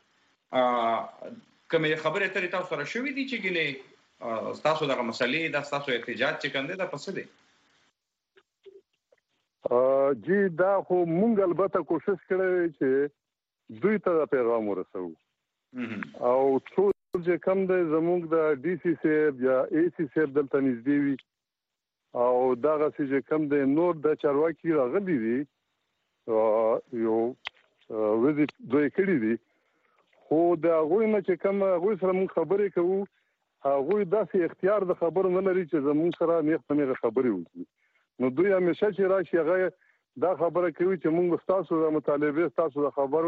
کومه خبره ترې تاسو سره شوې دي چې ګینه تاسو دغه مسلې د تاسو احتجاج چې کنده دا پسې دي جی دا خو مونږ البته کوشش کړی چې دوی ته پیغام ورسوو او څو چې کم دی زموږ د ډي سي صاحب یا اي سي صاحب دلته نږدې وي او دغسې چې کم دی نور د چارواکي راغلي دي یو وزټ دوی کړي دي خو د هغوی نه چې کوم هغوی سره موږ خبرې کوو هغوی داسې اختیار د خبرو نه لري چې زموږ سره نیغ په نیغه خبرې وکړي نو دوی همیشه چې راشي هغه دا خبره کوي چې موږ ستاسو د مطالبې ستاسو د خبرو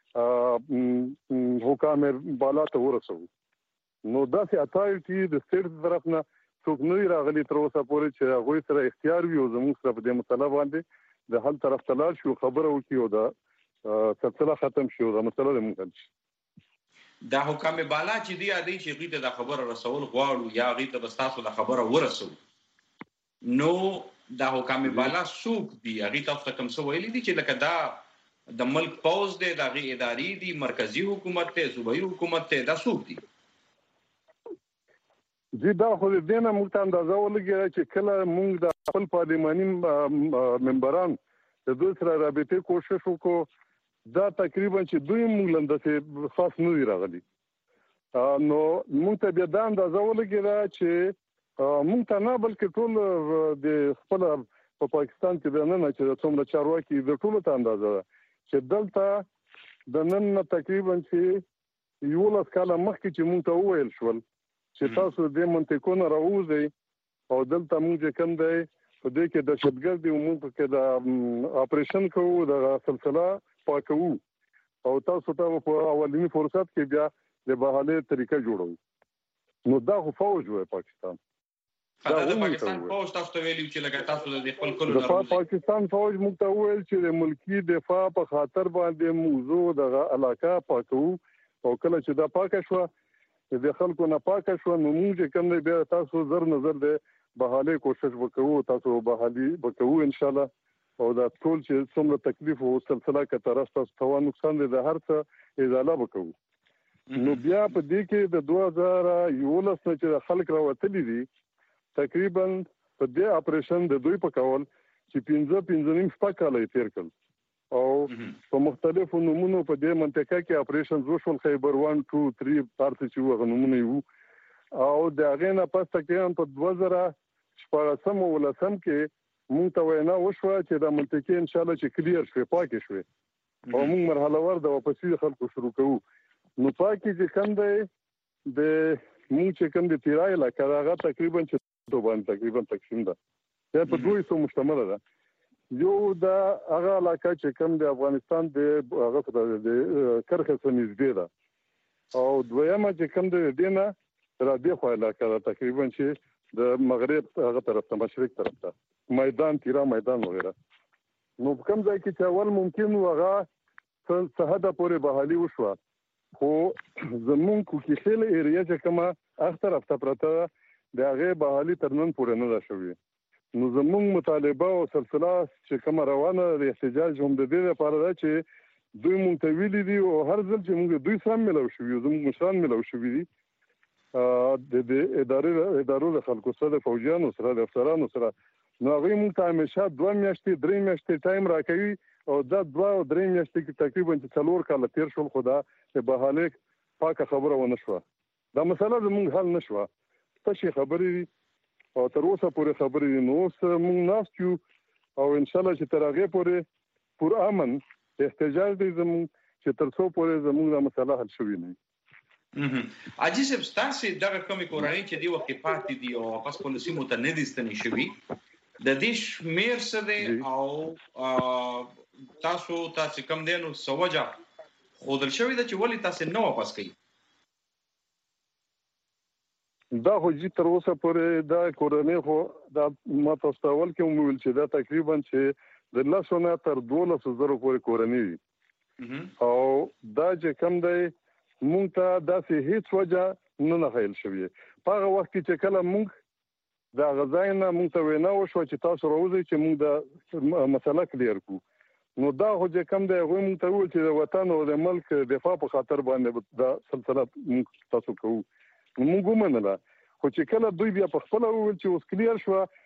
حکام بالا ته ورسوو نو داسې اتارټي د سټیټ طرف نه څوک نه راغلي تر اوسه پورې چې هغوی سره اختیار وي او زموږ سره په دې مسله باندې د حل طرف ته لاړ شي او خبره وکړي او د سلسله ختم شي او دا مسله د موږ حل شي دا حکام بالا چې دی ادي چې غي ته د خبره رسول غواړو یا غي ته ستاسو د خبره ورسوو نو دا حکام بالا سوق دی هغه تاسو کوم څه ویلي دي چې لکه دا د ملک پوز دی د غي اداري دی مرکزی حکومت ته صوبایي حکومت ته دا سوق دی جی دا خو دې نه موږ ته اندازه ولګي چې کله موږ د خپل پارلماني ممبران د دوی سره رابطې کوشش وکړو دا تقریبا چې دوی موږ لنده خاص نه دی راغلي نو موږ ته بیا دا اندازه ولګي چې مونږ ته نه بلکې ټول د خپل په پاکستان کې د نن چې څومره چارواکي د ټولو ته اندازه ده چې دلته د نن تقریبا چې یو لاس کاله مخکې چې مونږ ته وویل شول چې تاسو د منطقو نه راوځئ او دلته مونږ کوم دی په دې کې دهشتګرد دی مونږ کې د اپریشن کوو د سلسله پاکوو او تاسو ته په اولینی فرصت کې بیا د بحالې طریقه جوړو نو دا خو فوج وای پاکستان دا د پاکستان فوج تاسو ته ویلو چې لکه تاسو د خپل کلو د پاکستان فوج موږ ته ویل چې د ملکی دفاع په خاطر باندې موضوع د علاقه پاکو او کله چې دا پاکه شو د خلکو نه پاکه شو نو موږ کوم دی بیا تاسو زر نظر د بحالې کوشش وکړو تاسو بحالي وکړو ان شاء الله او دا ټول چې څومره تکلیف او سلسله کې طرف تاسو ته نقصان دي د هر څه ازاله وکړو نو بیا په دې کې د دوه هزار یولس نه چې خلک راوتلي دي تقریبا په دې اپریشن د دوی په کول چې پنځه پنځه نیم شپږ کاله تیر کړل او په مختلفو نمونو په دې منطقه کې اپریشن وشول خیبر واحد دوه درې پارت چې وغه نمونه یو او د هغه نه پس تقریبا په دوه هزار شپږم ولسم کې مونږ ته وینا وشوه چې د منطقې ان شاء الله چې کلیر شي پاکې شي او مونږ مرحله ور د واپسې خلکو شروع کوو نو پاکې چې کوم دی د مونږ چې کوم د تیرای علاقه هغه تقریبا چې تو باندې تقریبا تقسیم ده دا په دوه سو مشتمل ده یو دا هغه علاقه چې کوم د افغانستان د هغه د کرخه څخه نږدې ده او دویمه چې کوم د دینه تر دې خو علاقه ده تقریبا چې د مغرب هغه طرف ته مشرق طرف ته میدان تیرا میدان وغیرہ نو کوم ځای کې چې اول ممکن هغه څه پورې بحالي وشوه خو زمون کو کې خل ایریا چې کومه اخ طرف ته پرته د هغه بحالي ترنن پورې نه ده شوې نو زمون مطالبه او سلسله چې کومه روانه د احتجاج هم د دې لپاره ده چې دوی مونږ ته ویلي دي او هر ځل چې مونږ دوی سره ملو شوي زموږ مشران ملو شوي دي د د ادارې ادارو د خلکو سره د فوجیانو سره د افسرانو سره نو هغه مونږ ته همیشه دوه میاشتې درې میاشتې ټایم راکوي او دا دوه او درې میاشتې کې تقریبا چې څلور کاله تیر شول خو دا د بحالې پاکه خبره ونه شوه دا مسله زموږ حل نه شوه تاسو خبرې او تر اوسه پورې خبرې نو اوس موږ ناست یو او ان شاء الله چې تر هغه پورې پر امن احتجاج دې زموږ چې تر څو پورې زموږ د مسله حل شوي نه عجیب سبستانسي دغه کومې کورنۍ چې دی وخت پاتې دی او پس پالیسي مو ته نه دي ستنې شوي د دې شمیر څه دی او تاسو تاسو کوم دی نو سوجا خودل شوی د چې ولی تاسو نه واپس کړئ دا خو چې تر اوسه پورې دا کورنۍ خو دا ما تاسو ته ول کې ویل چې دا تقریبا چې د لاسو نه تر دولس زره پورې کورنۍ وي او دا چې کم دی مونږ ته داسې هیڅ وجه نه نه خیل شوی په هغه وخت کې چې کله مونږ دا غزاینه مونږ ته وینا وشو چې تاسو راوځئ چې مونږ د مسله کلیر کو نو دا خو چې کم دی هغوی مونږ ته وویل چې د وطن او د ملک دفاع په خاطر باندې دا سلسله مونږ تاسو کوو مونږ ومنله خو چې کله دوی بیا په خپله وویل چې اوس کلیر شوه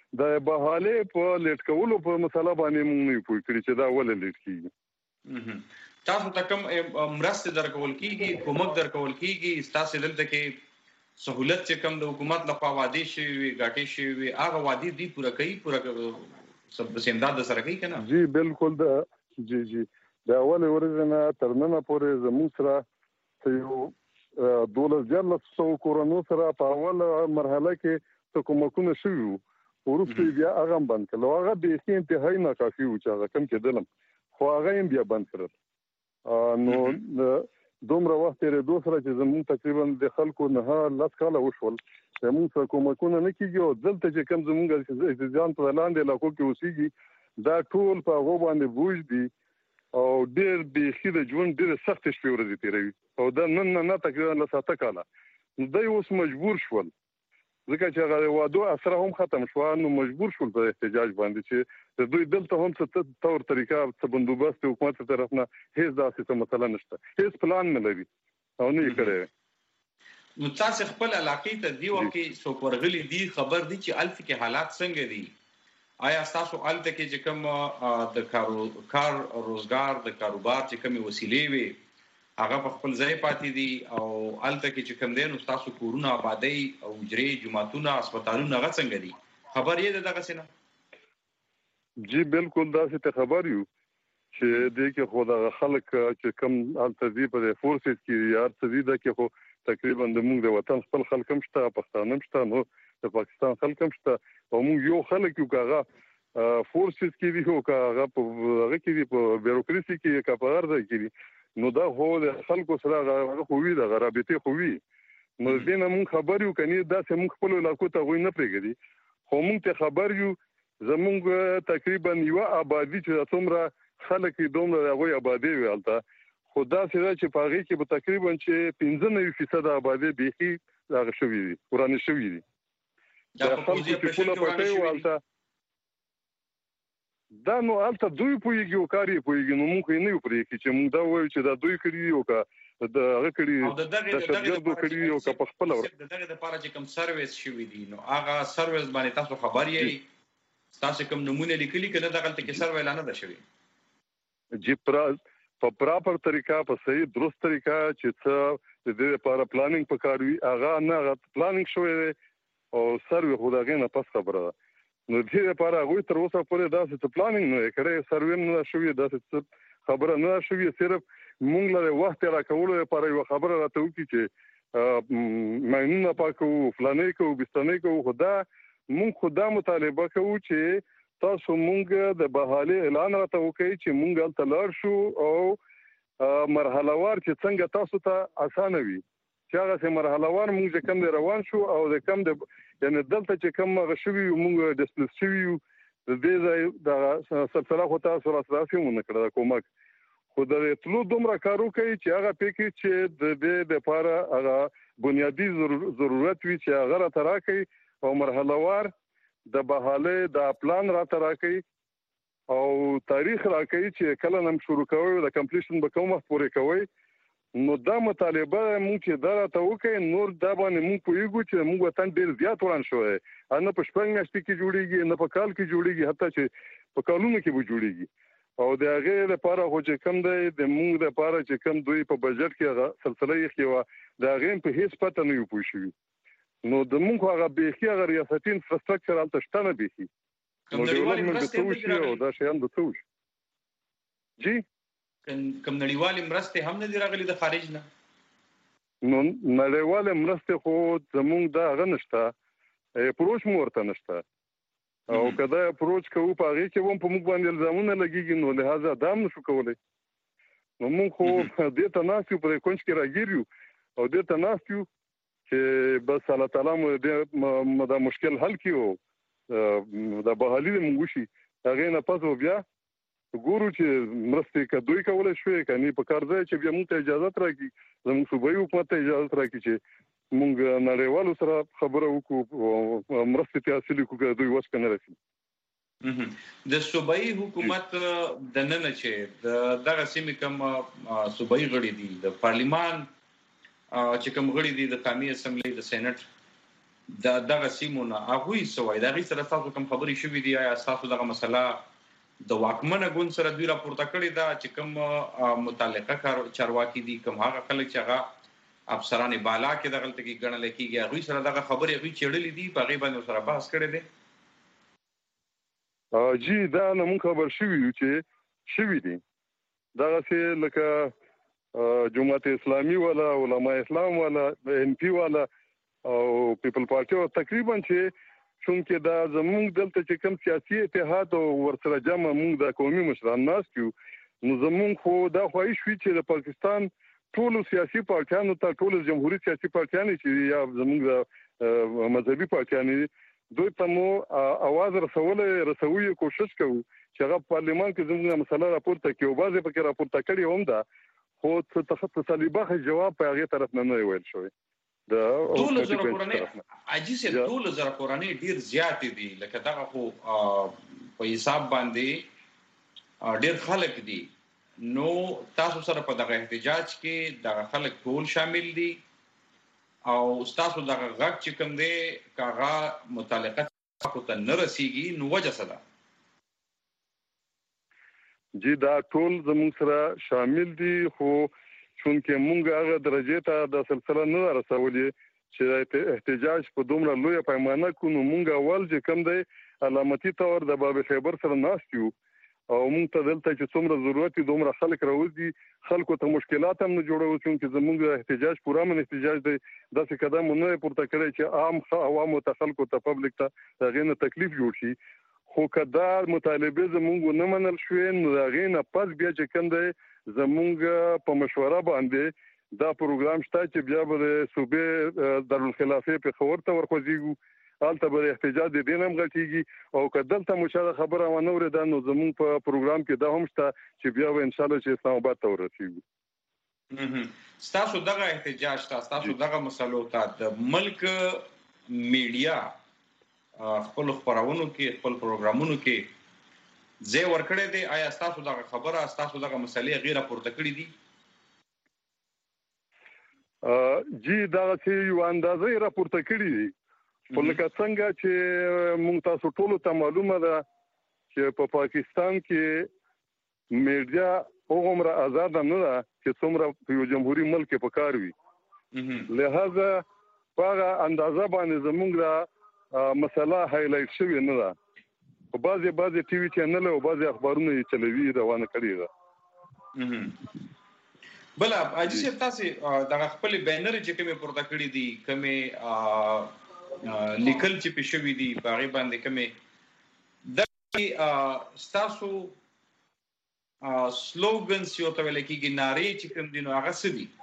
د بهاله په لیټ کولو په مسله باندې موږ نه پوي کړی چې دا ولې لیټ کیږي. تاسو ته کوم مرسته درکول کیږي کومک درکول کیږي تاسو دلته کې سہولت چې کوم د حکومت لخوا وعده شوی غاټي شوی هغه وعده دی پوره کوي پوره سب سیمداد سره کوي کنه؟ جی بالکل د جی جی د اول ورځ نه تر نن پورې زموږ سره یو دولس جلس سو کورونو سره په اول مرحله کې کومکونه شوی ورسته بیا هغه بند کړو. هغه به هیڅ انتهایی ناکافي و چې هغه کم کېدل خو هغه بیا بند کړل. نو دومره وخت لري دوسره چې زموږ تقریبا د خلکو نه لاس کاله وشول زموږ سره کومکونه نه کیږي او دلته چې کم زموږ ځان په لاندې علاقو کې اوسېږي دا ټول په هغه باندې بوج دي او ډېر بېخي د ژوند ډېر سخت شپې ورځې تېروي او دا نن نه تقریبا له ساته کاله نو دوی اوس مجبور شول ځکه چې هغه وادو اسره هم ختم شو نو مجبور شول په احتجاج باندې چې د دوی دلته هم څه تور طریقه څه بندوبست حکومت طرف نه هیڅ داسې څه مثلا نشته هیڅ پلان نه لري او نه یې کړی. نو تاسو خپل علاقې ته دی وکي سو پرغلي دي خبر دي چې الف کې حالات څنګه دي آیا تاسو الته کې چې کوم د کارو کار روزګار د کاروبار چې کومي وسیلې وي هغه په خپل ځای پاتې دي او الته کې چې کوم دین او تاسو کورونه آبادی او جری جماعتونه هسپتالونه هغه څنګه دي خبر یې دغه څه نه؟ جی بالکل دا څه خبر یو چې دې کې خو دا خلک چې کوم الته دي په فورسز کې یار څه دي دا کې خو تقریبا د موږ د وطن خپل خلک هم شته پښتانه هم شته نو د پاکستان خلک هم شته او موږ یو خلک یو کاغه فورسز کې دي او کاغه په هغه کې دي په بیروکراسي کې کا په غرض کې دي نو دا هو د خلکو سره هغه خووي د غرابتي خووي نو دې نه مونږ خبر یو کني دا چې مونږ خپل علاقو ته غوي نه پرېږدي خو مونږ ته خبر یو زمونږ تقریبا یو آبادی چې څومره خلک دومره هغه آبادی ویلته خو دا چې په هغه کې به تقریبا چې پنځه نوي فیصد آبادی بيخي هغه شوی دي ورانه شوی دي دا خلکو چې ټول پټي والته دا نو الته دوی پویږي او کاری پویږي نو موږ نه یو پرې چې موږ دا وایو چې دا دوی کړی او کا دا هغه کړی د دغه کړی او کا په خپل د دغه لپاره چې کوم سرویس شوی دي نو هغه سرویس باندې تاسو خبر یې تاسو کوم نمونه لیکلي کله دغه ته کې سرویس اعلان ده شوی جی پراز په پراپر طریقه په صحیح درست طریقه چې څه د دې لپاره پلانینګ پکاروي هغه نه پلانینګ شوی او سرویس خدای نه پس خبره نو دې لپاره غوي تر اوسه پورې داسې پلانینګ نه کړی سروې نه شوی داسې خبره نه شوی صرف مونږ له وخت را کولو لپاره یو خبره راته وکړي چې ماینونه پاکو فلانې کو بستانې کو خدا مونږ خدا مطالبه کوو چې تاسو مونږ د بهاله اعلان راته وکړي چې مونږ تلار شو او مرحله وار چې څنګه تاسو ته اسانه وي چې هغه سه مرحله وار مونږ کوم روان شو او د کم د یعنی دلته چې کوم غشوي مونږ ډسپلس شوی د دې ځای د سلسله خو تاسو راځي مونږ کړه کومک خو د تلو دومره کارو کوي چې هغه پکې چې د دې لپاره هغه بنیادی ضرورت وي چې هغه را تراکي او مرحله وار د بهاله د پلان را تراکي او تاریخ راکړي چې کله نم شروع کوي د کمپلیشن به کوم وخت پورې کوي نو دا مطالبه مونږ چې دا راته وکړي نور دا باندې مونږ پوهیږو چې مونږ وطن ډیر زیات وران شوی ان په شپږ میاشتې کې جوړیږي نه په کال کې جوړیږي حتی چې په کالونو کې به جوړیږي او د هغه لپاره خو چې کم دی د مونږ لپاره چې کم دوی په بجټ کې سلسله یې خو دا غیم په هیڅ پته نه یو پوښي نو د مونږ هغه بيخي هغه ریاستي انفراستراکچر الته شته نه بيخي نو ډیولپمنټ ته وشي او دا شیان د څه وشي جی کوم نړیوالې مرستې هم نه دی راغلي د خارج نه نو نړیوالې مرستې خو زمونږ دا هغه نشته اپروچ مو ورته نشته او کله اپروچ کوو په هغه کې هم په موږ باندې الزامونه لګیږي نو لہذا دا هم نشو کولای نو موږ خو دې ته ناسیو په کونج کې راګیریو او دې ته ناسیو چې بس الله تعالی مو دې دا مشکل حل کیو دا بهالي موږ شي هغه نه پاتو بیا ګورو چې مرستې کدوې کولای شوې کني په کار ځای چې بیا موږ ته اجازه راکړي زموږ صوبایي حکومت ته اجازه راکړي چې موږ نړیوالو سره خبره وکړو مرستې ته حاصل کړو دوی وس کنه رسي د صوبایي حکومت د نن چې دغه سیمې کوم صوبایي غړي دي د پارلیمان چې کوم غړي دي د قومي اسمبلی د سېنات دا دغه سیمونه هغه سوای دا غي سره تاسو کوم خبري شوې دي یا تاسو دغه مسله د واکمنه ګوند سره دوی راپورته کړی دا چې کوم متعلقه چارواکي دي کوم هغه خلک چې هغه افسران بالا کې دغه تلګي ګڼل کېږي هغه سره دغه خبري هغه چېړلې دي په غي باندې سره بحث کړی دی ا جی دا نو موږ خبر شوې چې شوې دي دا چې لکه جماعت اسلامي ولا علماء اسلام ولا ان پی ولا او پیپل پارټي او تقریبا چې څنګه دا زموږ دلته چې کوم سیاسي اتحاد او ورسره جمع موږ د قومي مشران ناست یو نو زموږ خو دا خوای شوی چې د پاکستان ټول سیاسي پارټیانو ته ټول جمهوریت سیاسي پارټیانو چې یا زموږ د مذهبي پارټیانو دوی ته مو اواز رسول رسوي کوشش کوو چې هغه پارلیمان کې زموږ مسله راپورته کوي او بعضې پکې راپورته کړي هم ده خو څه صلیبه جواب په هغې طرف نه نه ویل شوی ټول زره کورنۍ عجیب سي ټول زره کورنۍ ډیر زیات دي لکه دا خو په حساب باندې ډیر خلک دي نو تاسو سره په دغه احتجاج کې دغه خلک ټول شامل دي او تاسو دغه غږ چې کوم دی کاغه متعلقه ته نه رسیږي نو وجه څه ده جی دا ټول زموږ سره شامل دي خو چونکه مونږ هغه درجه ته د سلسله نه رسولې چې احتجاج په دومره لوی پیمانه کو نو مونږ اول چې کوم دی علامتي تور د باب خیبر سره ناست یو او مونږ ته دلته چې څومره ضرورت دي دومره خلک راوځي خلکو ته مشکلات هم نه جوړوي چې زموږ احتجاج پورا من احتجاج دی داسې قدم نه پورته کړی چې عام عوامو ته خلکو ته پبلک ته هغه نه تکلیف جوړ شي خو کدا مطالبه زموږ نه منل شوې نو هغه نه پس بیا چې کوم دی زمونږ په مشوره باندې دا پروګرام شته چې بیا به صوبې دارالخلافه په خبر ته ورخوځيږي البته به احتجاج دي دینم غټيږي او کدلته مشاله خبره ونه ورده نو زمونږ په پروګرام کې دا هم شته چې بیا به ان شاء الله چې اسلام آباد ته ورسیږي تاسو دغه احتجاج تاسو دغه مسلو ته د ملک میډیا خپل خبرونو کې خپل پروګرامونو کې زه ورکړې دي آیا تاسو دغه خبره تاسو دغه مسلې غیره پورته کړې دي ا جی دا چې یو اندازې راپورته کړې دي په لکه څنګه چې موږ تاسو ټول ته معلومه ده چې په پاکستان کې میډیا هغومره آزاد نه ده چې څومره یو جمهوریت ملک په کار وي لہذا هغه اندازه باندې زموږ دا مسله هایلایټ شوی نه ده په بعضي بعضي ټي وي چینل او بعضي اخبارونه یې چلوي روانه کړي ده بل اجي چې تاسو دغه خپل بینر چې کومه پورته کړی دي کومه لیکل چې پښوی دي په غي باندې کومه د تاسو سلوګنز یو ته ویل کېږي ناري چې کوم دي نو هغه څه دي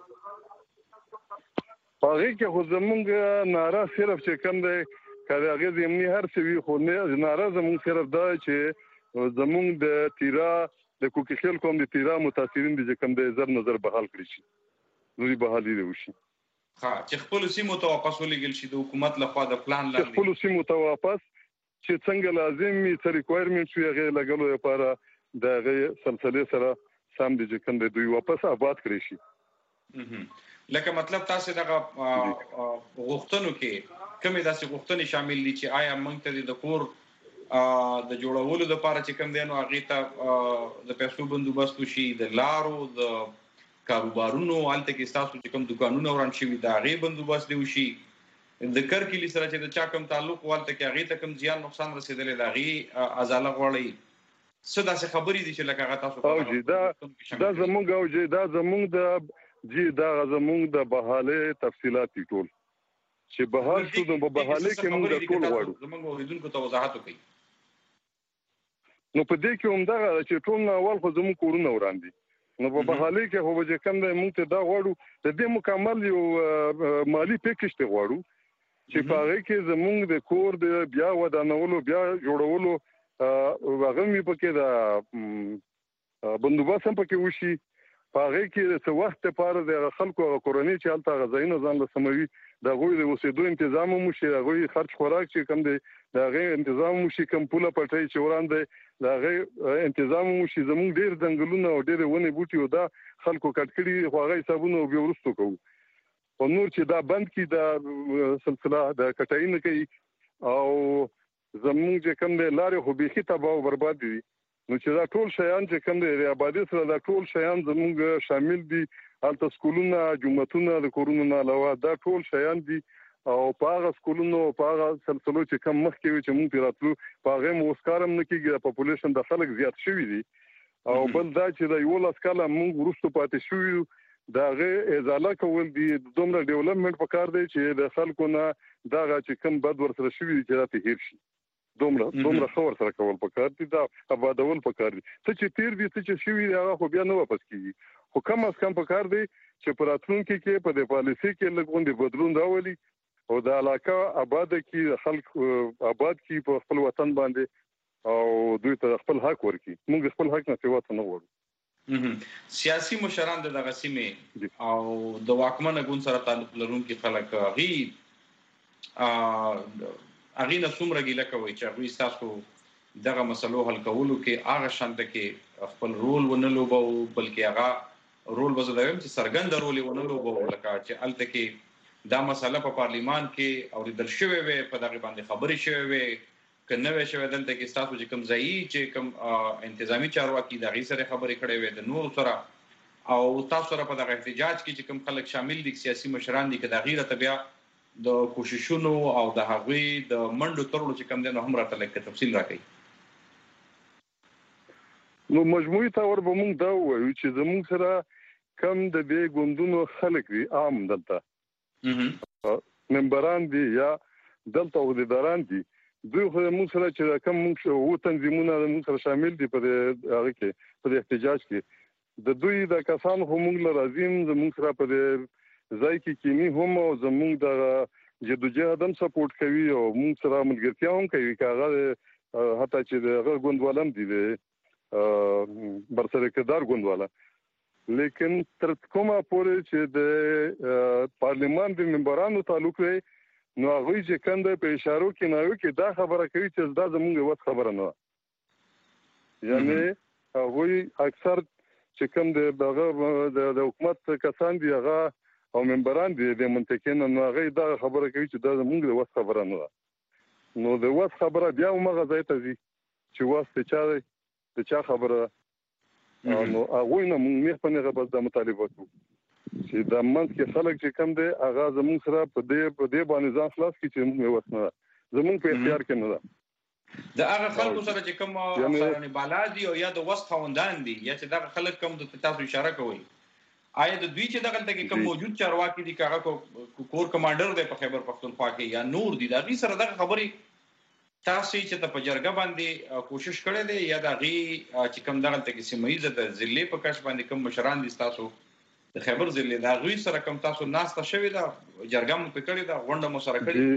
په هغه کې خو زمونږ ناره صرف چې کوم دی کله هغه زمینی هر څه وی خو نه ناره زمونږ صرف دا چې زمونږ د تیرا د کوکیخیل کوم د تیرا متاثرین دي چې کوم د زر نظر بحال کړی شي نو بحالي دی وشي ها چې خپل سیمو ته واپس ولګل شي د حکومت لخوا د پلان لاندې خپل سیمو ته واپس چې څنګه لازم می څه ریکوایرمنټ وي هغه لګولو لپاره د هغه سلسله سره سم دي چې کوم د دوی واپس آباد کړی شي لکه مطلب تاسو دغه غوښتنو کې کومې داسې غوښتنې شامل دي چې آیا موږ ته د کور د جوړولو لپاره چې کوم دی نو هغه ته د پیسو بندوبست وشي د لارو د کاروبارونو الته کې تاسو چې کوم دکانونه وران شي دا غي بندوبست دی وشي د کرکلی سره چې د چا کوم تعلق والته کې هغه ته کوم زیان نقصان رسیدلې دا غي ازاله غوړی څه داسې خبرې دي چې لکه هغه تاسو او جی دا دا زموږ او جی دا زموږ د جی دا زموږ د بحاله تفصيلات ټول چې بحال شو د بحاله کې موږ د ټول غواړو زموږ اوریدونکو ته وضاحت وکړي نو په دې کې هم دا چې ټول اول خو زموږ کورونه وراندي نو په بحاله کې خو چې کوم د موږ ته دا غواړو د دې مکمل یو مالی پیکیج ته غواړو چې په هغه کې زموږ د کور د بیا ودانولو بیا جوړولو هغه می پکې دا بندوبست هم پکې وشي په هغه کې څه وخت لپاره د خلکو کورنۍ چې الته غزاینه ځان له سموي دا غوي د اوسېدو تنظیم مو شي دا غوي خرج خوراک چې کم دی دا غي تنظیم مو شي کم پوله پټي چې وړاندې دا غي تنظیم مو شي زموږ ډیر ځنګلونه او ډیر ونې بوټي او دا خلکو کټکړي خو هغه حسابونه به ورستو کوو او نور چې دا بند کی دا سلسله د کټای نه کوي او زموږ چې کوم د لارې خو بيخي تباہ او برباد دي نو چې دا ټول شیان چې کوم د آبادی سره دا ټول شیان زموږ شامل دي هلته سکولونه جوماتونه د کورونو نه علاوه دا ټول شیان دي او په هغه سکولونو په هغه سلسلو چې کم مخکې وي چې موږ پرې راتلو په هغې مو اوس کار هم نه کېږي د پاپولیشن د خلک زیات شوي دي او بل دا چې د یولس کاله موږ وروسته پاتې شوي یو د هغې ازاله کول دي دومره ډیولپمنټ پکار دی چې د خلکو نه دغه چې کوم بد ورسره شوي دي چې راته هیر شي دومره دومره ښه ورسره کول پکار دي دا آبادول پکار دي څه چې تیر دي څه چې شوي دي هغه خو بیا نه واپس کېږي خو کم از کم پکار دی چې په راتلونکي کې په دې پالیسۍ کې لږ غوندې بدلون راولي او د علاقه آباد کې خلک آباد کې په خپل وطن باندې او دوی ته خپل حق ورکړي موږ خپل حق نه سیوا ته نه غواړو سیاسي مشران د دغه سیمې او د واکمنه ګوند سره تعلق لرونکي خلک غي اغه نه څومره ګیله کوي چې هغه تاسو دغه مسلو حل کولو کې هغه شانته کې خپل رول ونه لوبو بلکې هغه رول وزدایم چې سرګند رول ونه لوبو لکه چې الته کې دا مسله په پارلیمان کې اوریدل شوې وي په دغه باندې خبرې شوې وي کنه وي شوې دلته کې تاسو چې کوم ځای چې کوم انتظامی چارواکي دغه سره خبرې کړې وي د نور سره او تاسو سره په دغه احتجاج کې چې کوم خلک شامل دي سیاسي مشران دي کې د غیرت بیا د کوششونو او د هغوی د منډو ترلو چې کوم دي نو هم راته لکه تفصیل راکړي نو مجموعي تور به موږ دا وایو چې زموږ سره کم د دې ګوندونو خلک دي عام دلته ممبران دي یا دلته عہدیداران دي دوی خو موږ سره چې کم موږ وو تنظیمونه موږ سره شامل دي په هغه کې په احتجاج کې د دوی د کسان هم موږ لازم زموږ سره په ځای کې کینی هم او زموږ د جدوجہد هم سپورټ کوي او موږ سره ملګرتیا هم کوي کاغه حتی چې د غوندوالم دي برسر اقتدار غوندواله لیکن تر کومه پورې چې د پارلیمان د ممبرانو تعلق دی نو هغه چې کنده په اشارو کې نه وي کې دا خبره کوي چې دا زموږ وڅ خبره نه یعنی هغه اکثر چې کوم د د حکومت کسان دی هغه او ممبران دي د منطقې نه هغه دا خبره کوي چې دا زموږ د وڅ خبره نه نو د وڅ خبره بیا موږ ځای ته ځي چې واسطه چا د چا خبره نو هغه نه موږ په نه بس د مطالبه کوو چې د منځ کې خلک چې کم دي هغه زموږ سره په دې په دې باندې ځان خلاص کړي چې موږ وسنه زموږ په اختیار کې نه ده د هغه خلکو سره چې کوم افسران بالا دي او یا د وسط خوندان دي یا چې دا خلک کوم د تاسو اشاره کوي آیا د دوی چې دغه تل کوم موجود چارواکي دي کاغه کور کمانډر دی په خیبر پختونخوا کې یا نور دي دا غي سره دغه خبري تاسو چې ته په جرګه باندې کوشش کړی دی یا دا غي چې کوم دغه تل کې سیمایي د ضلع په کش باندې کوم مشران دي تاسو د خیبر ضلع دا غوي سره کوم تاسو ناسته شوی دا جرګه مو پکړی دا غونډه مو سره کړی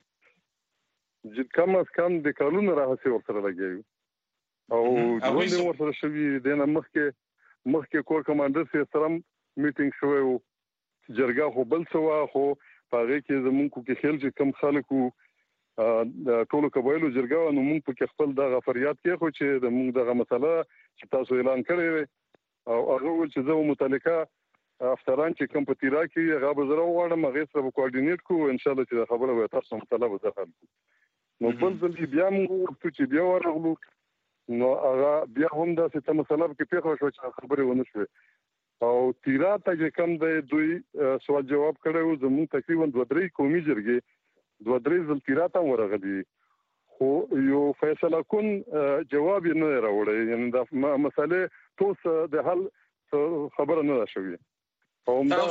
چې کم از کم د قانون راهسي ورسره لګیو او غونډه مو سره شوی د مخکې مخکې کور کمانډر سره سره میټینګ شوی او جرګه خو بل سوا خو پاره کې زمونږ کې خل چې کم خلکو د ټولو قبایلو جرګه نو موږ په خپل دغه فریاد کې خو چې د موږ دغه مسله چې تاسو اعلان کړی او هغه ول چې زه متعلقه افسران چې کوم په تیرا کې هغه به زره وغواړم هغه سره کوارډینیټ کوو ان شاء الله چې خبره به تاسو مطلب وځخل نو بل ځل بیا موږ چې بیا ورغلو نو هغه بیا هم دا څه مسله کې پیښه شو چې خبره ونه شوه او تیرا ته چې کوم د دوی سوال جواب کړو زموږ تقریبا دوه درې قومي جرګې دوه درې ځل تیرا ته ورغلي خو یو فیصله کون جواب نه راوړی یعنی دا مسله توس د حل خبره نه شوی او دا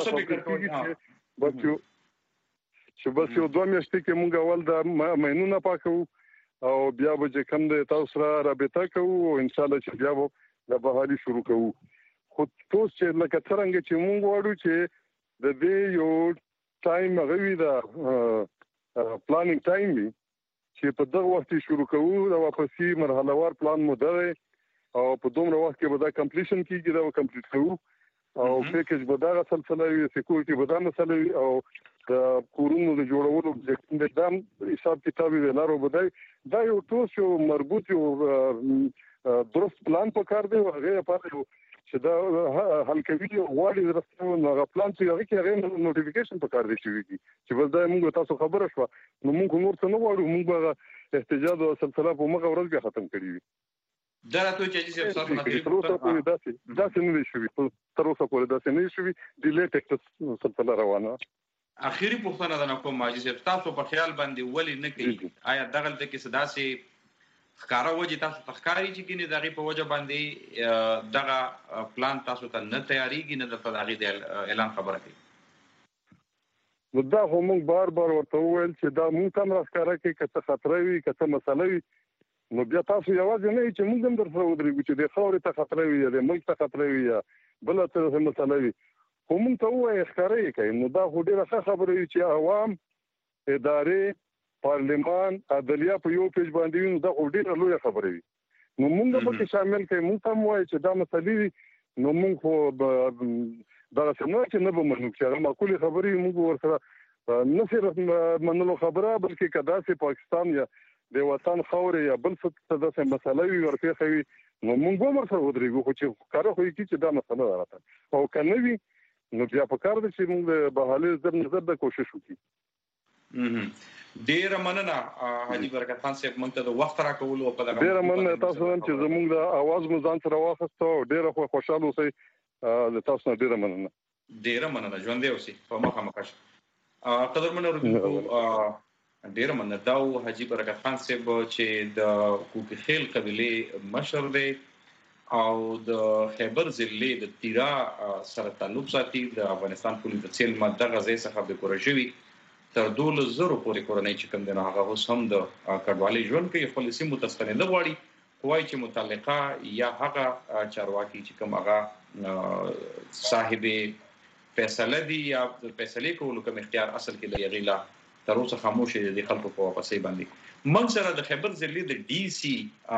بس یو چې بس یو دوه میاشتې کې موږ اول د مینونه پاکو او بیا به چې کوم د تاسو سره رابطه کوو او ان شاء الله چې بیا به د بحالي شروع کوو خو توس چې لکه څنګه چې موږ وړو چې د دې یو ټایم غوي دا پلانینګ ټایم وي چې په دغه وخت شروع کوو دا واپسي مرحله وار پلان مو ده او په دومره وخت کې به دا کمپلیشن کیږي دا کمپلیټ کوو او پیکج به دا سلسله وي سکیورټي به دا مسله وي او د کورونو د جوړولو د دام حساب کتاب ویلارو بدای دا یو ټول یو مربوط یو درست پلان په کار دی هغه لپاره چې دا حل کوي غواړي درسته نو هغه پلان چې هغه کې هغه نوټیفیکیشن په کار دی چې بل دا موږ تاسو خبره شو نو موږ نور څه نه غواړو موږ احتجاج او سلسله په مغه ورځ بیا ختم کړی دا راته چې چې تاسو نه تر اوسه پورې داسې داسې نه شوي تر اوسه پورې داسې نه شوي د لیټکس سلسله روانه اخیری پوښتنه ده کوم ماجي صاحب تاسو په خیال باندې ولې نه کوي آیا دغه د کې صداسي ښکارا وجه تاسو تخکاری چې کینې دغه په وجه باندې دغه پلان تاسو ته نه تیاریږي نه د فداغي د اعلان خبره کوي نو دا هم بار بار ورته ویل چې دا مونږ هم راښکاره کوي که څه خطر وي که څه مسله وي نو بیا تاسو یوازې نه چې موږ هم در سره ودرېږو چې د خاورې ته خطر وي یا د ملک ته خطر وي یا بله څه مسله وي خو موږ ته ووایي ښکاره یې کوي نو دا خو ډېره ښه خبره وي چې عوام ادارې پارلمان عدلیه په یو پیج باندې وي نو دا خو ډېره لویه خبره وي نو موږ هم پکې شامل کوي موږ ته هم ووایي چې دا مسلې دي نو موږ خو دغسې نه چې نه به منو چې هغه معقولې خبرې موږ ورسره نه صرف منلو خبره بلکې که داسې پاکستان یا د وطن خاورې یا بل څه داسې مسله وي ورپېښه وي نو موږ به هم ورسره ودرېږو خو چې ښکاره خو یې کړي چې دا مسله ده راته او که نه وي نو بیا پکار ده چې موږ د بحالې زر نظر د کوشش وکړو ډېره مننه حاجي برکت خان صاحب موږ ته د وخت راکولو په دغه ډېره مننه تاسو هم چې زموږ د اواز مو ځان سره واخیسته او ډېره خوشحاله اوسئ د تاسو نه ډېره مننه ډېره مننه ژوندی اوسئ په مخامخ شه قدرمن اورېدونکو ډېره مننه دا و حاجي برکت خان صاحب چې د کوکي خیل قبیلې مشر دی او د خیبر ضلع د تیرا سره تعلق ساتي د افغانستان پولیس د څیلمه دغه ځای څخه د کورې شوي تر دولس زرو پورې کورنۍ چې کوم دی نو هغه اوس هم د کډوالۍ ژوند کوي خپل سیمو ته ستنېدل غواړي خو وایي چې متعلقه یا هغه چارواکي چې کوم هغه صاحب فیصله دي یا فیصلې کولو کوم اختیار اصل کې لري هغې لا تر اوسه خاموش دي د خلکو په واپسۍ باندې موږ سره د خیبر ضلع د ډي سي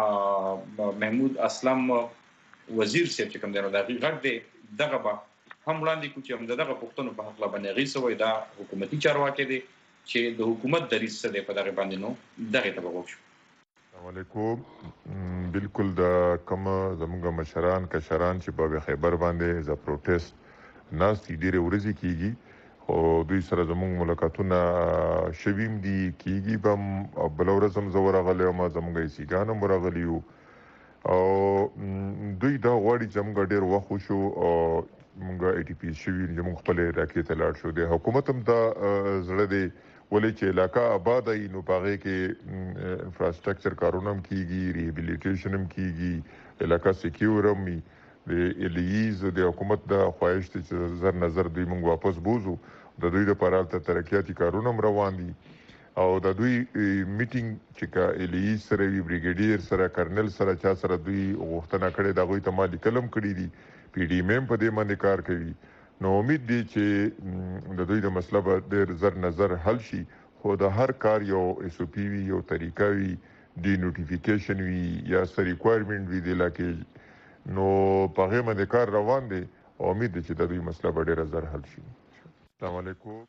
محمود اسلم وزیر صاحب چې کوم دی نو د هغې غږ دی دغه به هم وړاندې کړو چې هم د دغه پوښتنو په هکله باندې هغې څه وایي دا حکومتي چارواکی دی چې د حکومت دریځ څه دی په دغې باندې نو دغې ته به غوږ شو السلام علیکم بالکل د کوم زموږ مشران کشران چې په خیبر باندې ز پروټیسټ ناستې ډېرې ورځې کېږي خو دوی سره زموږ ملاقاتونه شویم دي کېږي به هم بله ورځ هم زه ورغلی وم زموږ ایسیګان هم ورغلي یو او دوی دا غواړي چې زموږ ډېر وخت وشو او موږ ای ټي پي شوي چې موږ خپلې علاقې ته لاړ شو د حکومت هم دا زړه دی ولې چې علاقه آباده وي نو په هغې کې انفراسټرکچر کارونه هم کېږي ریهیبلیټیشن هم کېږي علاقه سیکیور هم وي د الیز د حکومت د خواهش دی چې زر نظر دوی موږ واپس بوزو د دوی لپاره هلته ترقیاتي کارونه هم روان دي او د دوی میټینګ چې که الیز سره وي بریګیډیر سره کرنل سره چا سره دوی غوښتنه کړې د هغوی ته ما لیکل هم کړي دي پی ډي ایم هم په دې باندې کار کوي نو امید دی چې د دوی د مسله به ډېر زر نظر حل شي خو د هر کار یو ایس او پي وي یو طریقه وي ډي نوټیفیکیشن وي یا څه ریکوایرمنټ وي د علاقې نو په هغې باندې کار روان دی او امید دی چې د دوی مسله به ډېره زر حل شي السلام علیکم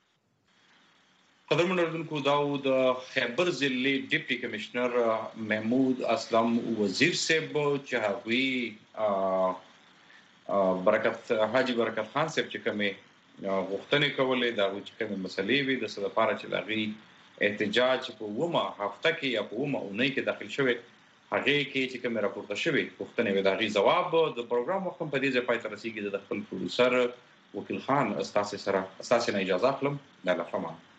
قدرمن اورېدونکو دا و د خیبر ضلع ډیپټي کمشنر محمود اسلم وزیر صاحب چې هغوی برکت حاجي برکت خان صاحب چې کومې غوښتنې کولې د هغوی چې کومې مسلې وي د څه لپاره چې د هغوی احتجاج په اوومه هفته کې یا په اوومه اونۍ کې داخل شوی هغې کې چې کومې راپورته شوې پوښتنې وې د هغې جواب د پروګرام وخت هم په دې ځای پای ته رسېږي د خپل پروډوسر وکیل خان ستاسې سره ستاسې نه اجازه اخلم د الله په امان